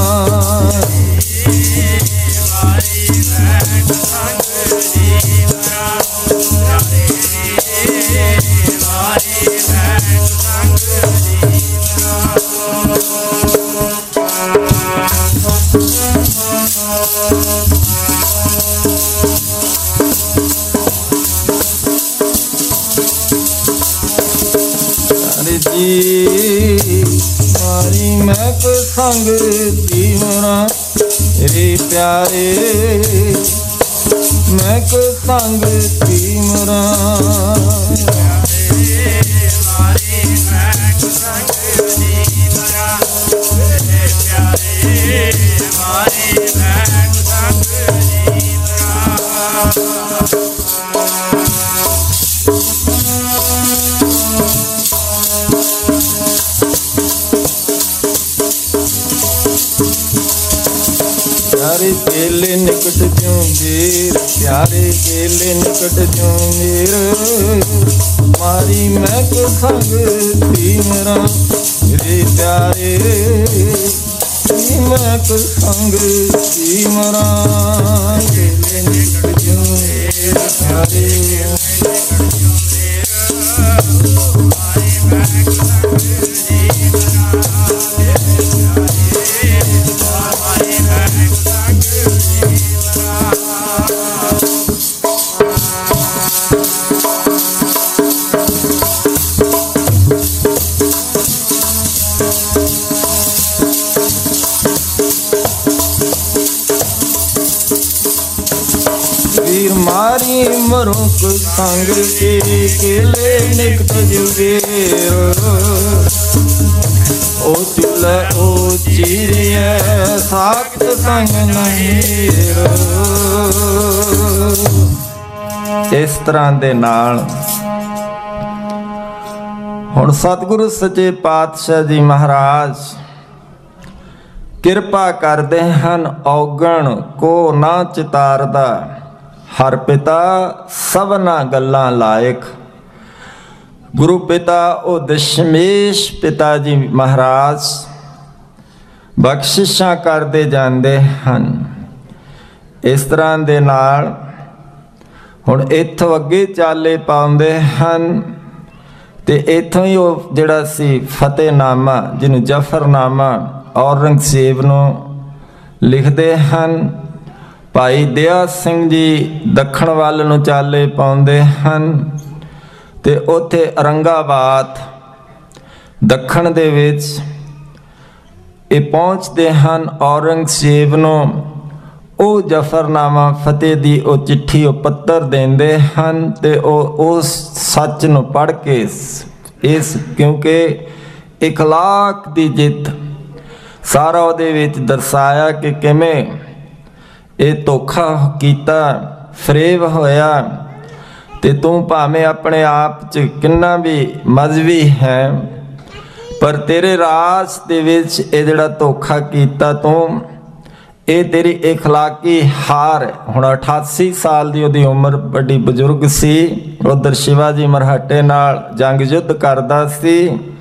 ਮਾਰੀ ਮੈਂ ਕਸੰਗ ਦੀ ਮਰਾਂ, ਰੇ ਪਿਆਰੇ ਮੈਂ ਕਸੰਗ ਦੀ ਮਰਾਂ, ਮਾਰੀ ਮੈਂ ਕਸੰਗ ਦੀ ਮਰਾਂ, प्यारे केले निकट ज्यों वीर, प्यारे केले निकट ज्यों वीर, मारी मैं को संग तीमरा रे प्यारे, मैं को संग तीमरा। केले निकट ज्यों वीर, प्यारे मारी मैं को संग मारी मरुक संग के केले निकट जुगेर, ओ चूल्हा ओ चीरिया साख्त संग नहीर। इस तरह दे नाल हुण सतगुरु सच्चे पातशाह जी महाराज किरपा करदे हन, औगण को ना चितारदा, हर पिता सबना गल्लां लायक। गुरु पिता ओ दशमेश पिता जी महाराज बख्शिशां करदे जांदे हन। इस तरह दे नाल हुण इत्थों अगे चाले पाउंदे हन ते इत्थों ही वो जिहड़ा सी फतेहनामा जिहनूं जफरनामा औरंगजेब नूं लिखदे हन। भाई दया सिंह जी दक्षिण वाल नूं चाले पाउंदे हन ते उत्थे औरंगाबाद दक्षिण दे विच ये पहुँचते हैं। औरंगजेब नूं ओ जफरनामा फतेह दी ओ चिट्ठी ओ पत्तर देंदे हन ते ओ उस सच नूं पढ़ के इस क्योंकि इखलाक दी जित सारा उहदे विच दर्शाया कि किवें ये धोखा कीता, फरेब होया ते तू भावें अपने आप च किन्ना भी मजहबी है पर तेरे राज दे विच ये जिहड़ा धोखा कीता तू ये तेरी इखलाकी हार। हुण अठासी साल दी उहदी उम्र, बड़ी बजुर्ग सी, उधर शिवाजी मरहटे नाल जंग युद्ध करदा सी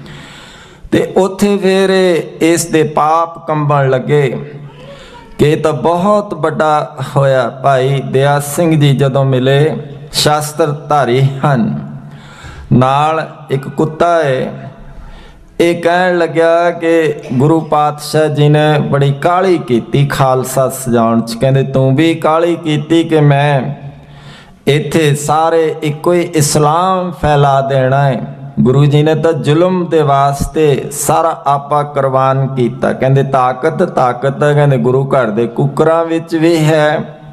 ते उत्थे फिर इस दे पाप कंबण लगे कि तो बहुत बड़ा होया। भाई दया सिंह जी जदों मिले शास्त्र धारी हन, नाल एक कुत्ता है, ये कहन लग्या कि गुरु पातशाह जी ने बड़ी काली कीती खालसा सजाउण च, कहंदे तू भी काली कीती कि मैं इत्थे सारे इक्को ही इस्लाम फैला देना है। गुरु जी ने तो जुल्म के वास्ते सारा आपा कुर्बान किया। कहते ताकत ताकत कहते गुरु घर के कुकरां विच भी है।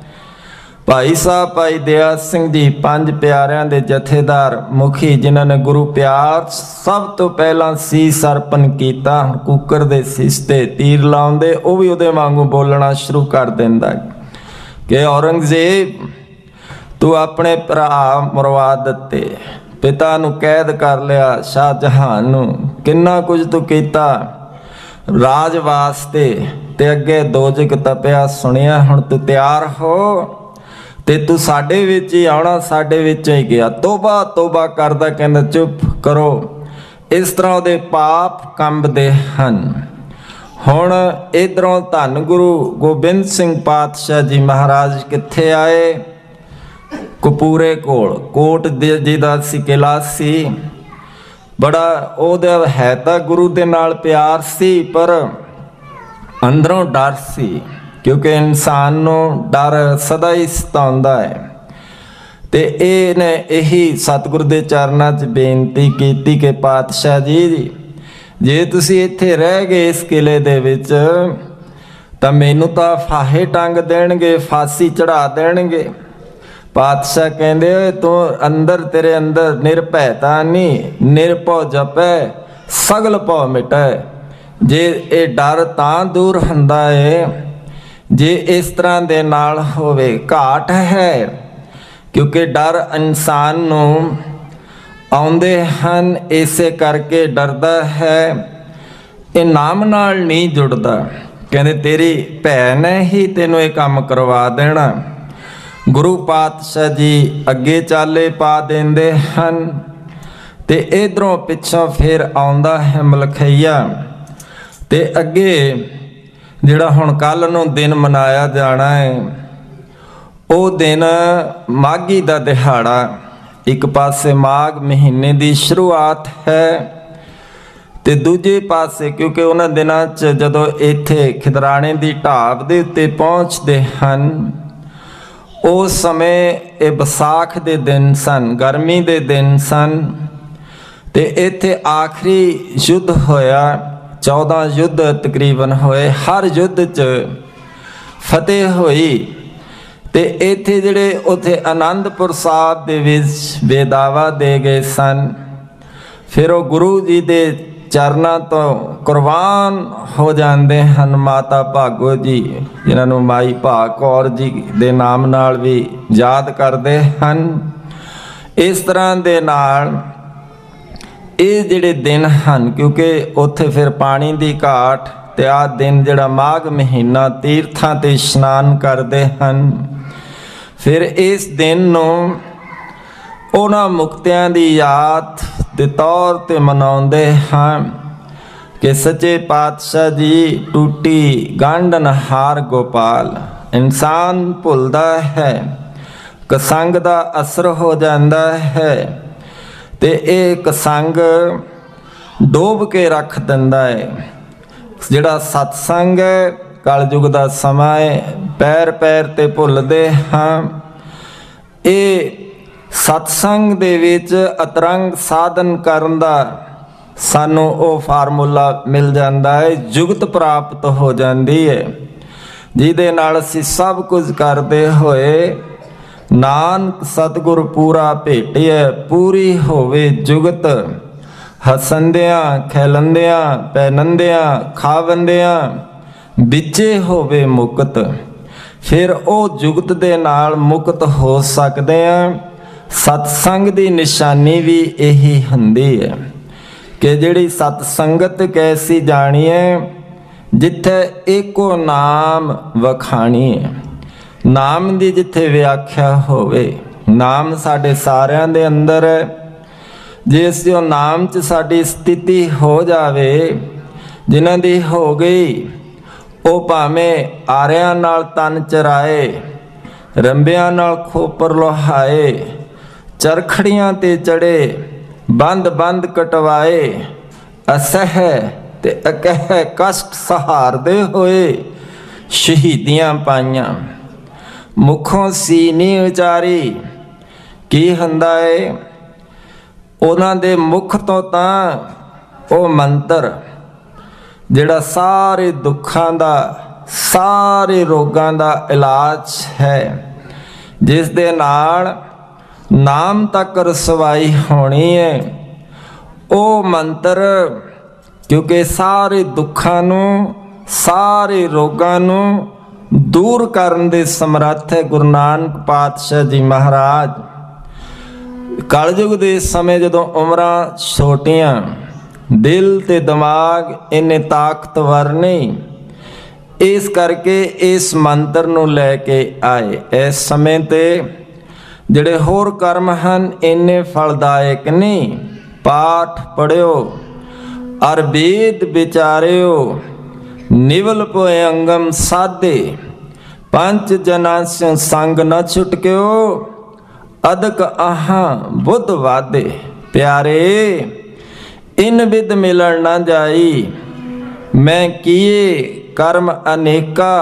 भाई साहब भाई दया सिंह जी पंज प्यारिਆਂ ਦੇ जथेदार मुखी जिन्होंने गुरु प्यार सब तो पहला सीस अर्पण किया। कुकर के सीस ते तीर लाउंदे वो भी उहदे वांगू बोलना शुरू कर दिंदा कि औरंगजेब तू अपने भरा मरवा दिते, पिता नूं कैद कर लिया, शाहजहां नूं किन्ना कुछ तू कीता राज वास्ते ते अगे दोजक तपिया सुनिया। हुण तू तैयार हो ते तू साडे विच ही आउणा, साडे विच ही गया। तोबा तोबा करदा कहंदा चुप करो। इस तरह उहदे पाप कंबदे हन। हुण इधरों धन गुरु गोबिंद सिंह पातशाह जी महाराज कित्थे आए? कपूरे कोल कोट जी दा सी किला सी। बड़ा ओहदा है तां गुरु दे नाल प्यार सी पर अंदरों डर सी, क्योंकि इंसान नूं डर सदा ही सताउंदा है। ते इहने यही सतगुर दे चरनां च बेनती कीती कि पातशाह जी जे तुसीं इत्थे रह गए इस किले दे विच तां मैनूं तां फाहे टंग देणगे, फांसी चढ़ा देणगे। पातशाह कहंदे तू अंदर तेरे अंदर निरभैता नहीं, निरभौ जपै सगल भौ मिटै। जे ये डर तां दूर हुंदा है जे इस तरह दे नाल होवे। घाट है क्योंकि डर इंसान नूं ਆਉਂਦੇ ਹਨ, ਇਸੇ ਕਰਕੇ ਡਰਦਾ ਹੈ, ਇਹ ਨਾਮ ਨਾਲ ਨਹੀਂ ਜੁੜਦਾ। ਕਹਿੰਦੇ ਤੇਰੀ ਭੈਣ ਨੇ ਹੀ ਤੈਨੂੰ ਇਹ ਕੰਮ ਕਰਵਾ ਦੇਣਾ। ਗੁਰੂ ਪਾਤਸ਼ਾਹ ਜੀ ਅੱਗੇ ਚਾਲੇ ਪਾ ਦਿੰਦੇ ਹਨ ਤੇ ਇਧਰੋਂ ਪਿੱਛੋਂ ਫਿਰ ਆਉਂਦਾ ਹੈ ਮਲਖਈਆ। ਤੇ ਅੱਗੇ ਜਿਹੜਾ ਹੁਣ ਕੱਲ ਨੂੰ ਦਿਨ ਮਨਾਇਆ ਜਾਣਾ ਹੈ, ਉਹ ਦਿਨ ਮਾਘੀ ਦਾ ਦਿਹਾੜਾ। ਇੱਕ ਪਾਸੇ ਮਾਘ ਮਹੀਨੇ ਦੀ ਸ਼ੁਰੂਆਤ ਹੈ ਤੇ ਦੂਜੇ ਪਾਸੇ ਕਿਉਂਕਿ ਉਹਨਾਂ ਦਿਨਾਂ 'ਚ ਜਦੋਂ ਇੱਥੇ ਖਿਦਰਾਣੇ ਦੀ ਢਾਬ ਦੇ ਉੱਤੇ ਪਹੁੰਚਦੇ ਹਨ, ਉਸ ਸਮੇਂ ਇਹ ਵਿਸਾਖ ਦੇ ਦਿਨ ਸਨ, ਗਰਮੀ ਦੇ ਦਿਨ ਸਨ। ਤੇ ਇੱਥੇ ਆਖਰੀ ਯੁੱਧ ਹੋਇਆ, ਚੌਦਾਂ ਯੁੱਧ ਤਕਰੀਬਨ ਹੋਏ, ਹਰ ਯੁੱਧ 'ਚ ਫਤਿਹ ਹੋਈ। ਤੇ ਇੱਥੇ ਜਿਹੜੇ ਉੱਥੇ ਆਨੰਦਪੁਰ ਸਾਹਿਬ ਦੇ ਵਿੱਚ ਬੇਦਾਵਾ ਦੇ ਗਏ ਸਨ, ਫਿਰ ਉਹ ਗੁਰੂ ਜੀ ਦੇ ਚਰਨਾਂ ਤੋਂ ਕੁਰਬਾਨ ਹੋ ਜਾਂਦੇ ਹਨ। ਮਾਤਾ ਭਾਗੋ ਜੀ, ਜਿਨ੍ਹਾਂ ਨੂੰ ਮਾਈ ਭਾਗ ਕੌਰ ਜੀ ਦੇ ਨਾਮ ਨਾਲ ਵੀ ਯਾਦ ਕਰਦੇ ਹਨ। ਇਸ ਤਰ੍ਹਾਂ ਦੇ ਨਾਲ ਇਹ ਜਿਹੜੇ ਦਿਨ ਹਨ, ਕਿਉਂਕਿ ਉੱਥੇ ਫਿਰ ਪਾਣੀ ਦੀ ਘਾਟ, ਤੇ ਆਹ ਦਿਨ ਜਿਹੜਾ ਮਾਘ ਮਹੀਨਾ ਤੀਰਥਾਂ ਤੇ ਇਸ਼ਨਾਨ ਕਰਦੇ ਹਨ। ਫਿਰ ਇਸ ਦਿਨ ਨੂੰ ਉਹਨਾਂ ਮੁਕਤਿਆਂ ਦੀ ਯਾਦ ਦੇ ਤੌਰ ਤੇ ਮਨਾਉਂਦੇ ਹਾਂ ਕਿ ਸੱਚੇ ਪਾਤਸ਼ਾਹ ਜੀ ਟੂਟੀ ਗੰਢਨਹਾਰ ਗੋਪਾਲ। ਇਨਸਾਨ ਭੁੱਲਦਾ ਹੈ, ਕਸੰਗ ਦਾ ਅਸਰ ਹੋ ਜਾਂਦਾ ਹੈ ਤੇ ਇਹ ਕਸੰਗ ਡੋਬ ਕੇ ਰੱਖ ਦਿੰਦਾ ਹੈ। ਜਿਹੜਾ ਸਤਸੰਗ ਹੈ, ਕਲਯੁਗ ਦਾ ਸਮਾਂ ਹੈ, ਪੈਰ ਪੈਰ ਤੇ ਭੁੱਲਦੇ ਹਾਂ। ਇਹ ਸਤਸੰਗ ਦੇ ਵਿੱਚ ਅਤਰੰਗ ਸਾਧਨ ਕਰਨ ਦਾ ਸਾਨੂੰ ਉਹ ਫਾਰਮੂਲਾ ਮਿਲ ਜਾਂਦਾ ਹੈ, ਜੁਗਤ ਪ੍ਰਾਪਤ ਹੋ ਜਾਂਦੀ ਹੈ, ਜਿਹਦੇ ਨਾਲ ਅਸੀਂ ਸਭ ਕੁਝ ਕਰਦੇ ਹੋਏ ਨਾਨਕ ਸਤਿਗੁਰ ਪੂਰਾ ਭੇਟਿਆ, ਪੂਰੀ ਹੋਵੇ ਜੁਗਤ। ਹਸੰਦਿਆਂ ਖਿਲੰਦਿਆਂ ਪੈਨੰਦਿਆਂ ਖਾਵੰਦਿਆਂ ਵਿੱਚੇ ਹੋਵੇ ਮੁਕਤ। ਫਿਰ ਉਹ ਜੁਗਤ ਦੇ ਨਾਲ ਮੁਕਤ ਹੋ ਸਕਦੇ ਹਾਂ। ਸਤਸੰਗ ਦੀ ਨਿਸ਼ਾਨੀ ਵੀ ਇਹੀ ਹੁੰਦੀ ਹੈ ਕਿ ਜਿਹੜੀ ਸਤਸੰਗਤ ਕੈਸੀ ਜਾਣੀ ਹੈ, ਜਿੱਥੇ ਇੱਕੋ ਨਾਮ ਵਖਾਣੀ ਹੈ, ਨਾਮ ਦੀ ਜਿੱਥੇ ਵਿਆਖਿਆ ਹੋਵੇ। ਨਾਮ ਸਾਡੇ ਸਾਰਿਆਂ ਦੇ ਅੰਦਰ ਹੈ। ਜੇ ਅਸੀਂ ਉਹ ਨਾਮ 'ਚ ਸਾਡੀ ਸਥਿਤੀ ਹੋ ਜਾਵੇ, ਜਿਨ੍ਹਾਂ ਦੀ ਹੋ ਗਈ, ਉਹ ਭਾਵੇਂ ਆਰਿਆਂ ਨਾਲ ਤਨ ਚਰਾਏ, ਰੰਬਿਆਂ ਨਾਲ ਖੋਪਰ ਲੋਹਾਏ, ਚਰਖੜੀਆਂ ਤੇ ਚੜੇ, ਬੰਦ ਬੰਦ ਕਟਵਾਏ, ਅਸਹਿ ਤੇ ਅਕਹਿ ਕਸ਼ਟ ਸਹਾਰਦੇ ਹੋਏ ਸ਼ਹੀਦੀਆਂ ਪਾਈਆਂ। ਮੁਖੋਂ ਸੀ ਨਹੀਂ ਉਚਾਰੀ। ਕੀ ਹੁੰਦਾ ਏ? ਉਹਨਾਂ ਦੇ ਮੁਖ ਤੋਂ ਤਾਂ ਉਹ ਮੰਤਰ ਜਿਹੜਾ ਸਾਰੇ ਦੁੱਖਾਂ ਦਾ, ਸਾਰੇ ਰੋਗਾਂ ਦਾ ਇਲਾਜ ਹੈ, ਜਿਸ ਦੇ ਨਾਲ ਨਾਮ ਤੱਕ ਰਸਵਾਈ ਹੋਣੀ ਹੈ, ਉਹ ਮੰਤਰ ਕਿਉਂਕਿ ਸਾਰੇ ਦੁੱਖਾਂ ਨੂੰ, ਸਾਰੇ ਰੋਗਾਂ ਨੂੰ ਦੂਰ ਕਰਨ ਦੇ ਸਮਰੱਥ ਹੈ ਗੁਰੂ ਨਾਨਕ ਪਾਤਸ਼ਾਹ ਜੀ ਮਹਾਰਾਜ। ਕਲਯੁਗ ਦੇ ਸਮੇਂ ਜਦੋਂ ਉਮਰਾਂ ਛੋਟੀਆਂ, ਦਿਲ ਤੇ ਦਿਮਾਗ ਇੰਨੇ ਤਾਕਤਵਰ ਨਹੀਂ, ਇਸ ਕਰਕੇ ਇਸ ਮੰਤਰ ਨੂੰ ਲੈ ਕੇ ਆਏ। ਇਸ ਸਮੇਂ ਤੇ ਜਿਹੜੇ ਹੋਰ ਕਰਮ ਹਨ ਇੰਨੇ ਫਲਦਾਇਕ ਨਹੀਂ। ਪਾਠ ਪੜਿਓ ਅਰ ਵੇਦ ਵਿਚਾਰਿਓ, ਨਿਵਲ ਪੋਏ ਅੰਗਮ ਸਾਧੇ, ਪੰਜ ਜਨਾਂ ਸਿਉ ਸੰਗ ਨ ਛੁਟਕਿਓ, ਅਦਕ ਆਹਾਂ ਬੁੱਧ ਵਾਦੇ। ਪਿਆਰੇ ਇਨ ਵਿਦ ਮਿਲਣ ਨਾ ਜਾਈ, ਮੈਂ ਕੀਏ ਕਰਮ ਅਨੇਕਾ,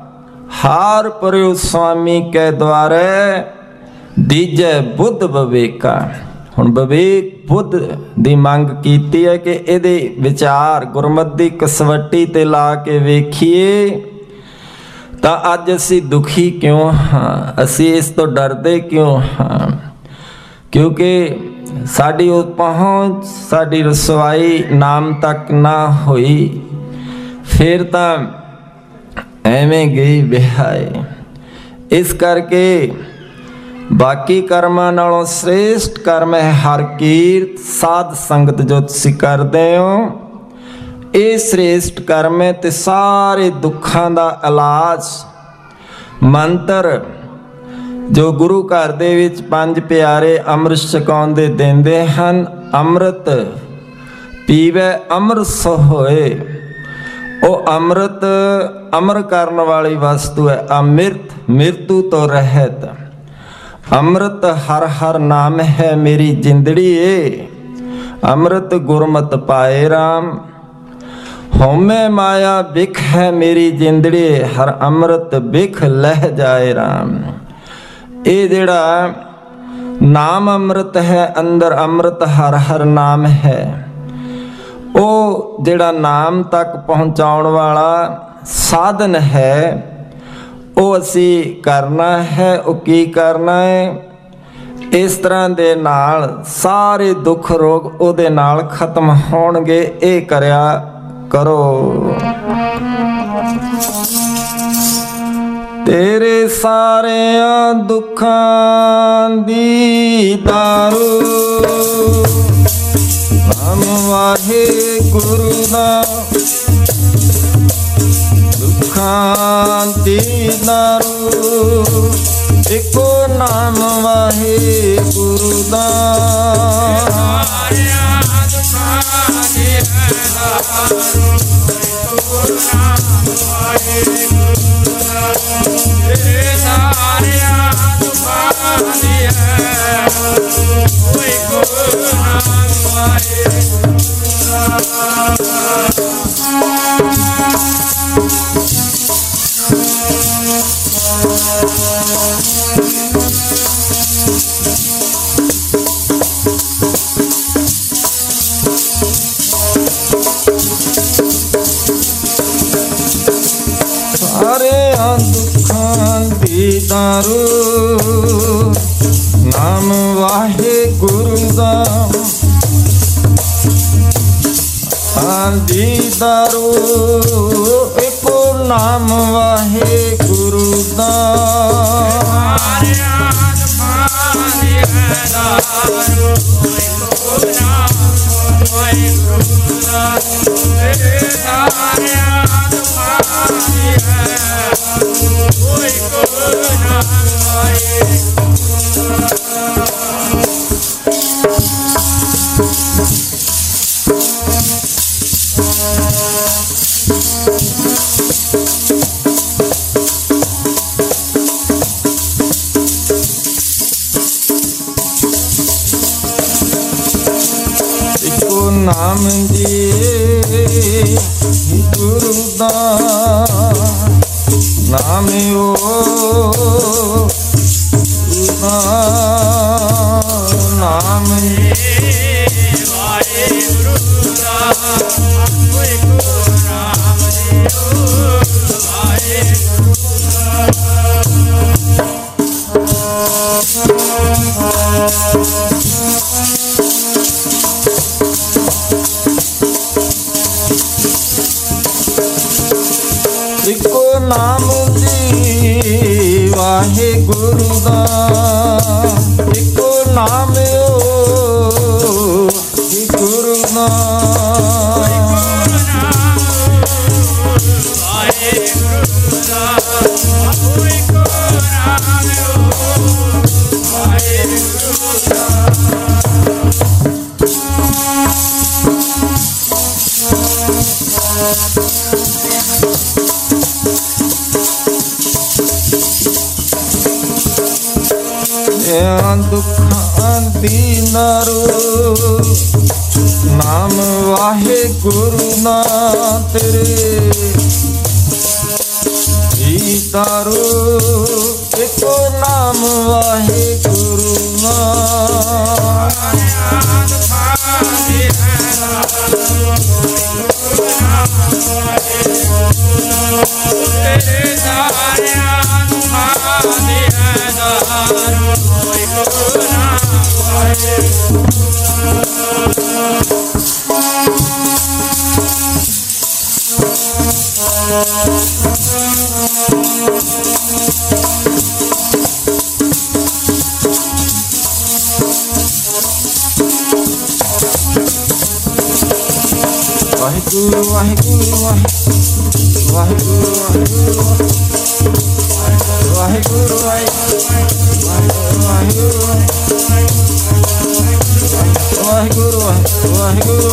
ਹਾਰ ਪਰਿਓ ਸੁਆਮੀ ਕੈ ਦੁਆਰੇ, ਦੀਜੈ ਬੁੱਧ ਵਿਵੇਕਾ। ਹੁਣ ਵਿਵੇਕ ਬੁੱਧ ਦੀ ਮੰਗ ਕੀਤੀ ਹੈ ਕਿ ਇਹਦੇ ਵਿਚਾਰ ਗੁਰਮਤਿ ਦੀ ਕਸਵੱਟੀ ਤੇ ਲਾ ਕੇ ਵੇਖੀਏ ਤਾਂ ਅੱਜ ਅਸੀਂ ਦੁਖੀ ਕਿਉਂ ਹਾਂ, ਅਸੀਂ ਇਸ ਤੋਂ ਡਰਦੇ ਕਿਉਂ ਹਾਂ? ਕਿਉਂਕਿ ਸਾਡੀ ਉਹ ਪਹੁੰਚ, ਸਾਡੀ ਰਸਵਾਈ ਨਾਮ ਤੱਕ ਨਾ ਹੋਈ, ਫਿਰ ਤਾਂ ਐਵੇਂ ਗਈ ਵਿਹਾਏ। ਇਸ ਕਰਕੇ ਬਾਕੀ ਕਰਮਾਂ ਨਾਲੋਂ ਸ੍ਰੇਸ਼ਟ ਕਰਮ ਹੈ ਹਰ ਕੀਰਤ ਸਾਧ ਸੰਗਤ ਜੋ ਤੁਸੀਂ ਕਰਦੇ ਹੋ। ਇਹ ਸ੍ਰੇਸ਼ਟ ਕਰਮ ਹੈ ਤੇ ਸਾਰੇ ਦੁੱਖਾਂ ਦਾ ਇਲਾਜ। ਮੰਤਰ ਜੋ ਗੁਰੂ ਘਰ ਦੇ ਵਿੱਚ ਪੰਜ ਪਿਆਰੇ ਅੰਮ੍ਰਿਤ ਛਕਾਉਂਦੇ ਦਿੰਦੇ ਹਨ, ਅੰਮ੍ਰਿਤ ਪੀਵੇ ਅੰਮ੍ਰਿਤ ਸੋ ਹੋਏ। ਉਹ ਅੰਮ੍ਰਿਤ ਅਮਰ ਕਰਨ ਵਾਲੀ ਵਸਤੂ ਹੈ। ਅੰਮ੍ਰਿਤ ਮ੍ਰਿਤੂ ਤੋਂ ਰਹਿਤ। ਅੰਮ੍ਰਿਤ ਹਰ ਹਰ ਨਾਮ ਹੈ ਮੇਰੀ ਜਿੰਦੜੀ ਏ। ਅੰਮ੍ਰਿਤ ਗੁਰਮਤਿ ਪਾਏ ਰਾਮ। ਹਉਮੈ ਮਾਇਆ ਬਿਖ ਹੈ ਮੇਰੀ ਜਿੰਦੜੀ, ਹਰ ਅੰਮ੍ਰਿਤ ਬਿਖ ਲਹਿ ਜਾਏ ਰਾਮ। ਇਹ ਜਿਹੜਾ ਨਾਮ ਅੰਮ੍ਰਿਤ ਹੈ, ਅੰਦਰ ਅੰਮ੍ਰਿਤ ਹਰ ਹਰ ਨਾਮ ਹੈ, ਉਹ ਜਿਹੜਾ ਨਾਮ ਤੱਕ ਪਹੁੰਚਾਉਣ ਵਾਲਾ ਸਾਧਨ ਹੈ, ਉਹ ਅਸੀਂ ਕਰਨਾ ਹੈ। ਉਹ ਕੀ ਕਰਨਾ ਹੈ? ਇਸ ਤਰ੍ਹਾਂ ਦੇ ਨਾਲ ਸਾਰੇ ਦੁੱਖ ਰੋਗ ਉਹਦੇ ਨਾਲ ਖਤਮ ਹੋਣਗੇ। ਇਹ ਕਰਿਆ ਕਰੋ। ਤੇਰੇ ਸਾਰਿਆਂ ਦੁੱਖਾਂ ਦੀ ਦਾਰੂ ਨਾਮ ਵਾਹਿਗੁਰੂ ਦਾ। ਦੁੱਖਾਂ ਦੀ ਦਾਰੂ ਇੱਕੋ ਨਾਮ ਵਾਹਿਗੁਰੂ ਦਾ। ਸਾਰਿਆਂ ਦੁੱਖਾਂ ਦੀ ਦਾਰੂ ਇੱਕੋ ਨਾਮ ਵਾਹਿਗੁਰੂ ਦਾ। ਤੇਰੇ ਸਾਰਿਆਂ ਦੁੱਖਾਂ ਦੀ ਦਾਰੂ ਇੱਕੋ ਨਾਮ ਵਾਹਿਗੁਰੂ ਦਾ। ਸਾਰਿਆਂ ਦੁੱਖਾਂ ਦੀ ਦਾਰੂ ਨਾਮ ਵਾਹਿਗੁਰੂ ਦਾ। ਦੀ ਦਾਰੂ ਇੱਕੋ ਨਾਮ ਵਾਹਿਗੁਰੂ ਦਾ। ਸਾਰਿਆਂ ਦੁੱਖਾਂ ਦੀ ਦਾਰੂ ਇੱਕੋ ਨਾਮ ਵਾਹਿਗੁਰੂ ਦਾ। ਸਾਰਿਆਂ ਦੁੱਖਾਂ ਦੀ ਦਾਰੂ ਇੱਕੋ ਨਾਮ ਵਾਹਿਗੁਰੂ ਦਾ। ਇੱਕੋ ਨਾਮ ਜੀ ਗੁਰੂ ਦਾ ਨਾਮ ਓ ਨਾਮ ਵਾਹਿਗੁਰੂ ਦਾ। ਇੱਕੋ ਨਾਮ ਜੀ ਵਾਹਿਗੁਰੂ ਇੱਕੋ ਨਾਮ ਜੀ ਵਾਹਿਗੁਰੂ ਦਾ। ਇੱਕੋ ਨਾਮ ਓ ਗੁਰੂ ਦਾ। ਵਾਹਿਗੁਰੂ ਦਾ ਇੱਕੋ ਨਾਮ ਓ ਵਾਹਿਗੁਰੂ ਦਾ। ਦੁੱਖਾਂ ਦੀ ਦਾਰੂ ਨਾਮ ਵਾਹਿਗੁਰੂ ਨਾ। ਤੇਰੇ ਦੀ ਦਾਰੂ ਇੱਕੋ ਨਾਮ ਵਾਹਿਗੁਰੂ ਨਾ। ਤੇਰੇ ਸਾਰਿਆਂ ਦੁੱਖਾਂ ਦੀ ਦਾਰੂ ਇੱਕੋ ਨਾਮ ਵਾਹਿਗੁਰੂ। ਵਾਹਿਗੁਰੂ ਵਾਹਿਗੁਰੂ ਵਾਹਿਗੁਰੂ ਵਾਹਿਗੁਰੂ ਵਾਹਿਗੁਰੂ ਵਾਹਿਗੁਰੂ ਵਾਹਿਗੁਰੂ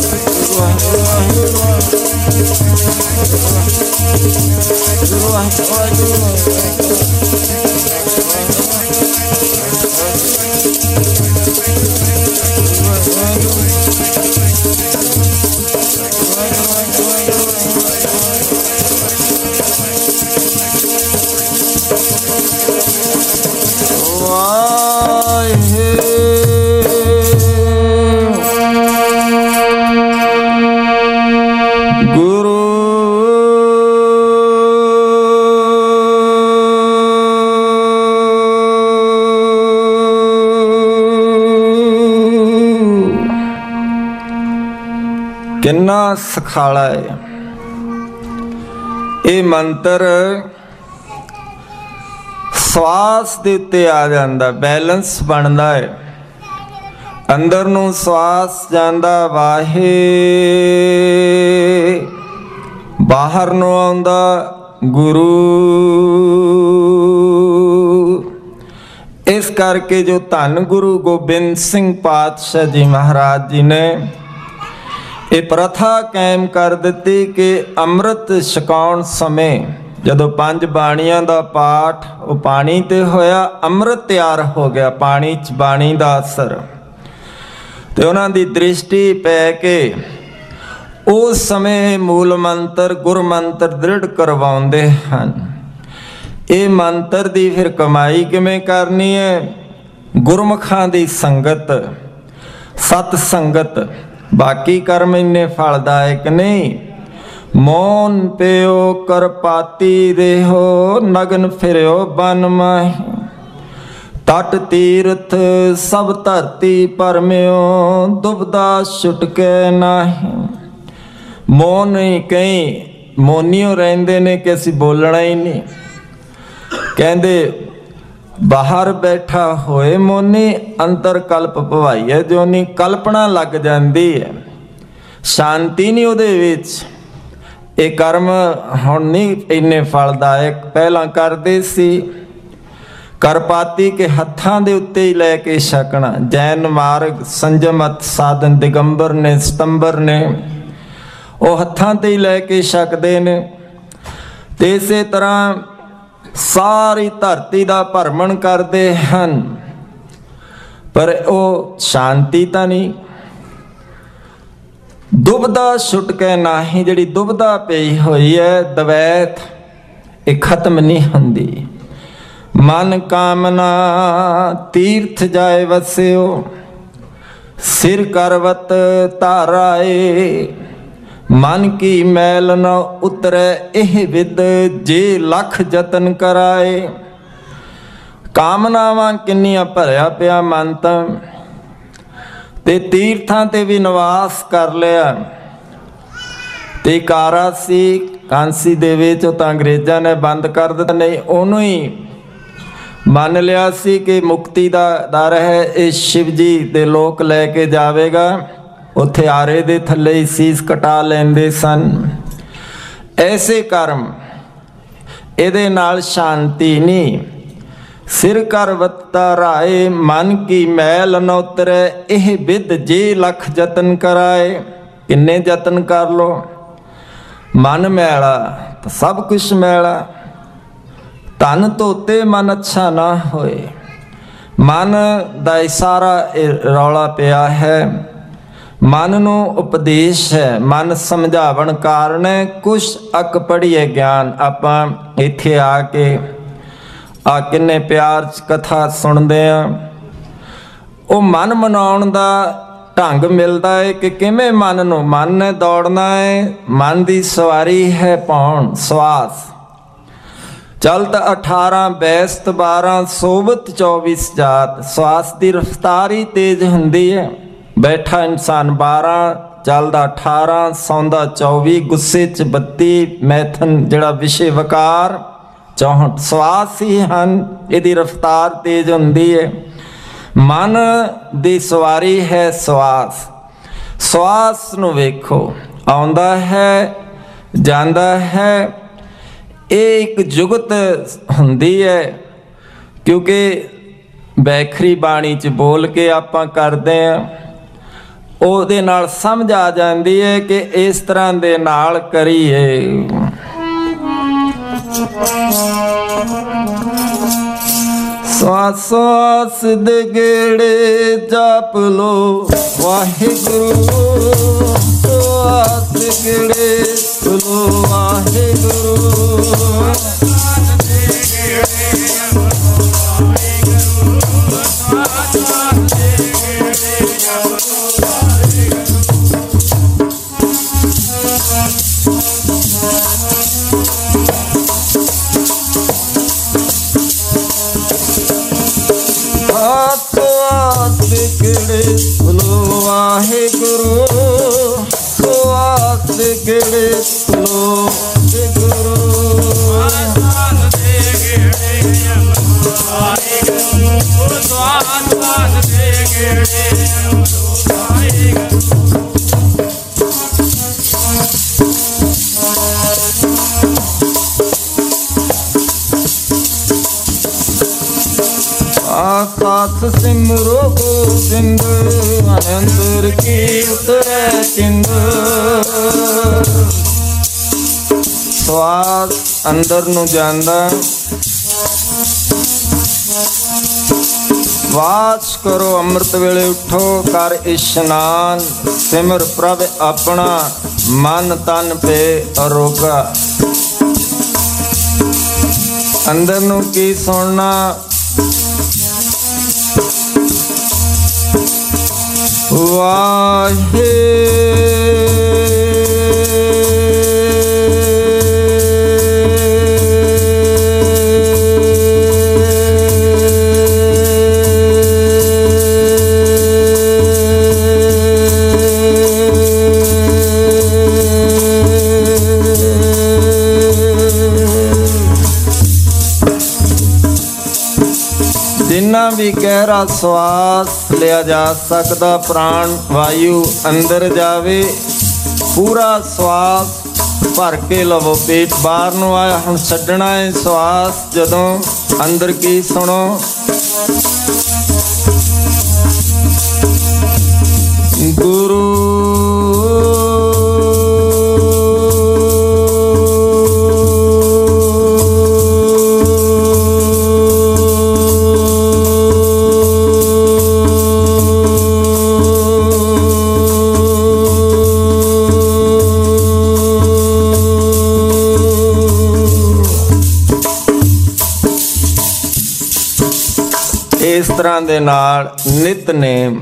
किन्ना सखाला है ये मंत्र। श्वास के उत्ते आ जाता, बैलेंस बनता है। अंदर नूं श्वास जांदा वाहे, बाहर नूं आउंदा गुरु। इस करके जो धन गुरु गोबिंद सिंह पातशाह जी महाराज जी ने ये प्रथा कायम कर दी कि अमृत छकाउण समय जदों पंज बाणियां दा पाठ वो पानी ते होया, अमृत तैयार हो गया पानी च बाणी दा असर, ते उन्हां दी दृष्टि पै के उस समय मूल मंत्र गुर मंत्र दृढ़ करवाउंदे हन। ये मंत्र दी फिर कमाई किवें करनी है? गुरमुखां दी संगत, सत संगत। बाकी कर्म इन्ने फलदायक नहीं। मौन पियो करपाती रेहो, नगन फिरो बन माही। तट तीर्थ सब धरती परम्यो, दुबदा छुटके नाही। मौन ही कई मौनियों रहिंदे ने कि असीं बोलना ही नहीं। कहंदे बाहर बैठा होए मोनी, अंतर कल्प भवाईए जोनी। कल्पना लग जाती है, शांति नहीं उहदे विच। ये कर्म हुण नहीं इन्ने फलदायक, पहलां करदे सी। करपाती के हत्थां दे उत्ते ही लैके छकना। जैन मार्ग संजमत साधन दिगंबर ने सितंबर ने वो हत्थां ते ही लैके छकदे ने। ते इसे तरह सारी धरती का भरमण करते हैं, पर वो शांति तो नहीं। दुबदा छुटके नाही, जिहड़ी दुबदा पई हुई है दवैत, ये खत्म नहीं हुंदी। मन कामना तीर्थ जाए वस्यो, सिर करवत ताराए। मन की मैल न उतरे एह विद, जे लख जतन कराए। कामनावां किन्नियां भरिया पिया मन तां, ते तीर्थां ते भी निवास कर लिया। ते कारा सी कांसी दे विच तां अंग्रेज़ां ने बंद कर दिता। नहीं उहनूं ही मन लिया सी कि मुक्ति दा दर है, ये शिव जी दे लोक लैके जावेगा। उत्थे आरे दे थल्ले ही सीस कटा लेंदे सन। ऐसे कर्म इहदे नाल शांति नहीं। सिर कर वत्ता राए, मन की मैल न उतरे एह विद, जे लख जतन कराए। किन्ने जतन कर लो, मन मैला तो सब कुछ मैला। तन धोते मन अच्छा ना होए। मन दा सारा रौला पिया है। मन नू उपदेश है, मन समझावन कारण कुछ अक पढ़िए ज्ञान। आपां इत्थे आके आ किन्ने प्यार च कथा सुनते हैं। वो मन मनाउण दा ढंग मिलता है कि किवें मन नू, मन ने दौड़ना है। मन की सवारी है पाउण श्वास। चलत अठारह बैसत बारह सोबत चौबीस जात। श्वास की रफ्तार ही तेज हुंदी है। बैठा इंसान बारह, चलदा अठारह, सौंदा चौबी, गुस्से च बत्ती, मैथन जिहड़ा विषय वकार चौहठ। श्वास ही हन, इहदी रफ्तार तेज हुंदी है। मन दी सवारी है श्वास। श्वास नूं वेखो, ਆਉਂਦਾ ਹੈ ਜਾਂਦਾ ਹੈ। ਇਹ ਇੱਕ ਜੁਗਤ ਹੁੰਦੀ ਹੈ, ਕਿਉਂਕਿ ਬੈਖਰੀ ਬਾਣੀ 'ਚ ਬੋਲ ਕੇ ਆਪਾਂ ਕਰਦੇ ਹਾਂ, ਉਹਦੇ ਨਾਲ ਸਮਝ ਆ ਜਾਂਦੀ ਹੈ ਕਿ ਇਸ ਤਰ੍ਹਾਂ ਦੇ ਨਾਲ ਕਰੀਏ। ਸਵਾਸ ਸਵਾਸ ਦੇ ਗੇੜੇ ਜਪ ਲੋ ਵਾਹਿਗੁਰੂ, ਸਵਾਸ ਦੇ ਗੇੜੇ ਲੋ ਵਾਹਿਗੁਰੂ। ਗੇੜੇ ਲੋ ਵਾਹਿਗੁਰੂ, ਸਵਾਸ ਦੇ ਗੇੜੇ ਲੋ ਵਾਹਿਗੁਰੂ। ਸਾਥ ਸਿਮਰੋ ਗੋਬਿੰਦ, ਅਨੰਦਰ ਕੀ ਉਤਰੈ ਚਿੰਦ। ਸਵਾਸ ਅੰਦਰ ਨੂੰ ਜਾਂਦਾ, ਵਾਸ ਕਰੋ ਅੰਮ੍ਰਿਤ ਵੇਲੇ ਉਠੋ, ਕਰ ਇਸ਼ਨਾਨ, ਸਿਮਰ ਪ੍ਰਭ ਆਪਣਾ, ਮਨ ਤਨ ਪੇ ਅਰੋਗਾ। ਅੰਦਰ ਨੂੰ ਕੀ ਸੁਣਨਾ, ਵਾਹੇ ਜਿੰਨਾ ਵੀ ਗਹਿਰਾ ਸਵਾਸ ਲਿਆ ਜਾ ਸਕਦਾ, ਪ੍ਰਾਣ ਵਾਯੂ ਅੰਦਰ ਜਾਵੇ, ਪੂਰਾ ਸਵਾਸ ਭਰ ਕੇ ਲਵੋ, ਪੇਟ ਬਾਹਰ ਨੂੰ ਆਇਆ। ਹੁਣ ਛੱਡਣਾ ਹੈ ਸਵਾਸ। ਜਦੋਂ ਅੰਦਰ ਕੀ ਸੁਣੋ, ਗੁਰੂ ਇਸ ਤਰ੍ਹਾਂ ਦੇ ਨਾਲ ਨਿਤਨੇਮ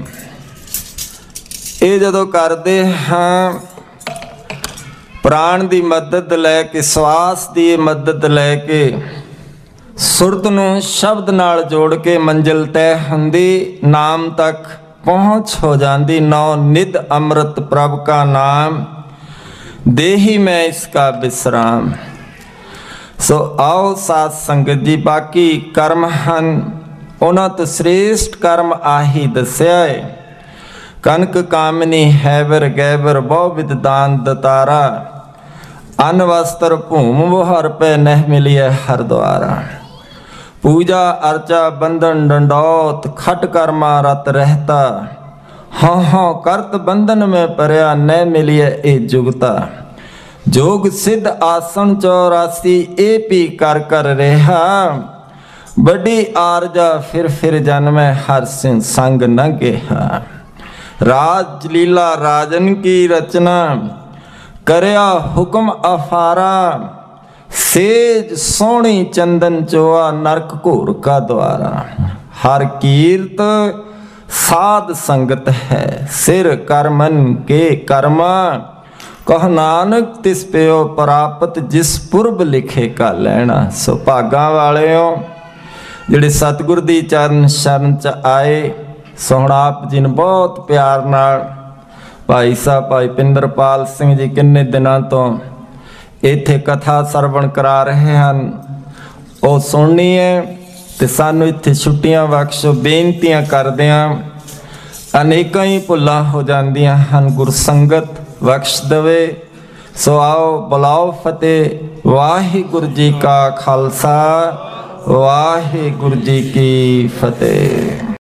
ਇਹ ਜਦੋਂ ਕਰਦੇ ਹਾਂ, ਪ੍ਰਾਣ ਦੀ ਮਦਦ ਲੈ ਕੇ, ਸਵਾਸ ਦੀ ਮਦਦ ਲੈ ਕੇ, ਸੁਰਤ ਨੂੰ ਸ਼ਬਦ ਨਾਲ ਜੋੜ ਕੇ ਮੰਜ਼ਿਲ ਤੈਅ ਹੁੰਦੀ, ਨਾਮ ਤੱਕ ਪਹੁੰਚ ਹੋ ਜਾਂਦੀ। ਨੌ ਨਿਧ ਅੰਮ੍ਰਿਤ ਪ੍ਰਭ ਕਾ ਨਾਮ, ਦੇਹੀ ਮੈਂ ਇਸਕਾ ਵਿਸਰਾਮ। ਸੋ ਆਓ ਸਾਧ ਸੰਗਤ ਜੀ, ਬਾਕੀ ਕਰਮ ਹਨ, ਉਹਨਾਂ ਤੋਂ ਸ੍ਰੇਸ਼ਟ ਕਰਮ ਆਹੀ ਦੱਸਿਆ ਹੈ। ਕਨਕ ਕਾਮਨੀ ਹੈਵਰ ਗੈਵਰ ਬਹੁ ਵਿਦ ਦਾਨ ਦਤਾਰਾ, ਅਨ ਵਸਤਰ ਭੂਮ ਵਹਰ ਪੈ ਨਹਿ ਮਿਲਿਐ ਹਰ ਦੁਆਰਾ। ਪੂਜਾ ਅਰਚਾ ਬੰਧਨ ਡੰਡੌਤ, ਖਟ ਕਰਮਾ ਰਤ ਰਹਿਤਾ, ਹਾਂ ਹਾਂ ਕਰਤ ਬੰਧਨ ਮੈਂ ਪਰਿਆ ਨਹਿ ਮਿਲਿਐ ਇਹ ਜੁਗਤਾ। ਜੋਗ ਸਿੱਧ ਆਸਣ ਚੌਰਾਸੀ, ਇਹ ਪੀ ਕਰ ਕਰ ਰਿਹਾ, ਵੱਡੀ ਆਰਜਾ ਫਿਰ ਫਿਰ ਜਨਮੈ ਹਰ ਸਿੰਘ ਸੰਗ ਨ ਗੇਹਾ। ਰਾਜ ਲੀਲਾ ਰਾਜਨ ਕੀ ਰਚਨਾ, ਕਰਿਆ ਹੁਕਮ ਅਫਾਰਾ, ਸੇਜ ਸੋਹਣੀ ਚੰਦਨ ਚੋਆ, ਨਰਕ ਘੋਰ ਕਾ ਦਵਾਰਾ। ਹਰ ਕੀਰਤ ਸਾਧ ਸੰਗਤ ਹੈ, ਸਿਰ ਕਰਮਨ ਕੇ ਕਰਮਾ, ਕਹ ਨਾਨਕ ਤਿਸ ਪਿਓ ਪ੍ਰਾਪਤ, ਜਿਸ ਪੁਰਬ ਲਿਖੇ ਕਾ ਲੈਣਾ। ਸੋ ਭਾਗਾਂ ਵਾਲਿਓ ਜਿਹੜੇ ਸਤਿਗੁਰ ਦੀ ਚਰਨ ਸ਼ਰਨ ਚ ਆਏ, ਸੋਹਣਾ ਆਪ ਜੀ ਨੂੰ ਬਹੁਤ ਪਿਆਰ ਨਾਲ ਭਾਈ ਸਾਹਿਬ ਭਾਈ ਪਿੰਦਰਪਾਲ ਸਿੰਘ ਜੀ ਕਿੰਨੇ ਦਿਨਾਂ ਤੋਂ ਇੱਥੇ ਕਥਾ ਸਰਵਣ ਕਰਾ ਰਹੇ ਹਨ, ਉਹ ਸੁਣਨੀ ਹੈ ਤੇ ਸਾਨੂੰ ਇੱਥੇ ਛੁੱਟੀਆਂ ਬਖਸ਼ੋ। ਬੇਨਤੀਆਂ ਕਰਦਿਆਂ ਅਨੇਕਾਂ ਹੀ ਭੁੱਲਾਂ ਹੋ ਜਾਂਦੀਆਂ ਹਨ, ਗੁਰਸੰਗਤ ਬਖਸ਼ ਦੇਵੇ। ਸੋ ਆਓ ਬੁਲਾਓ ਫਤਿਹ। ਵਾਹਿਗੁਰੂ ਜੀ ਕਾ ਖਾਲਸਾ, ਵਾਹਿਗੁਰੂ ਜੀ ਕੀ ਫਤਿਹ।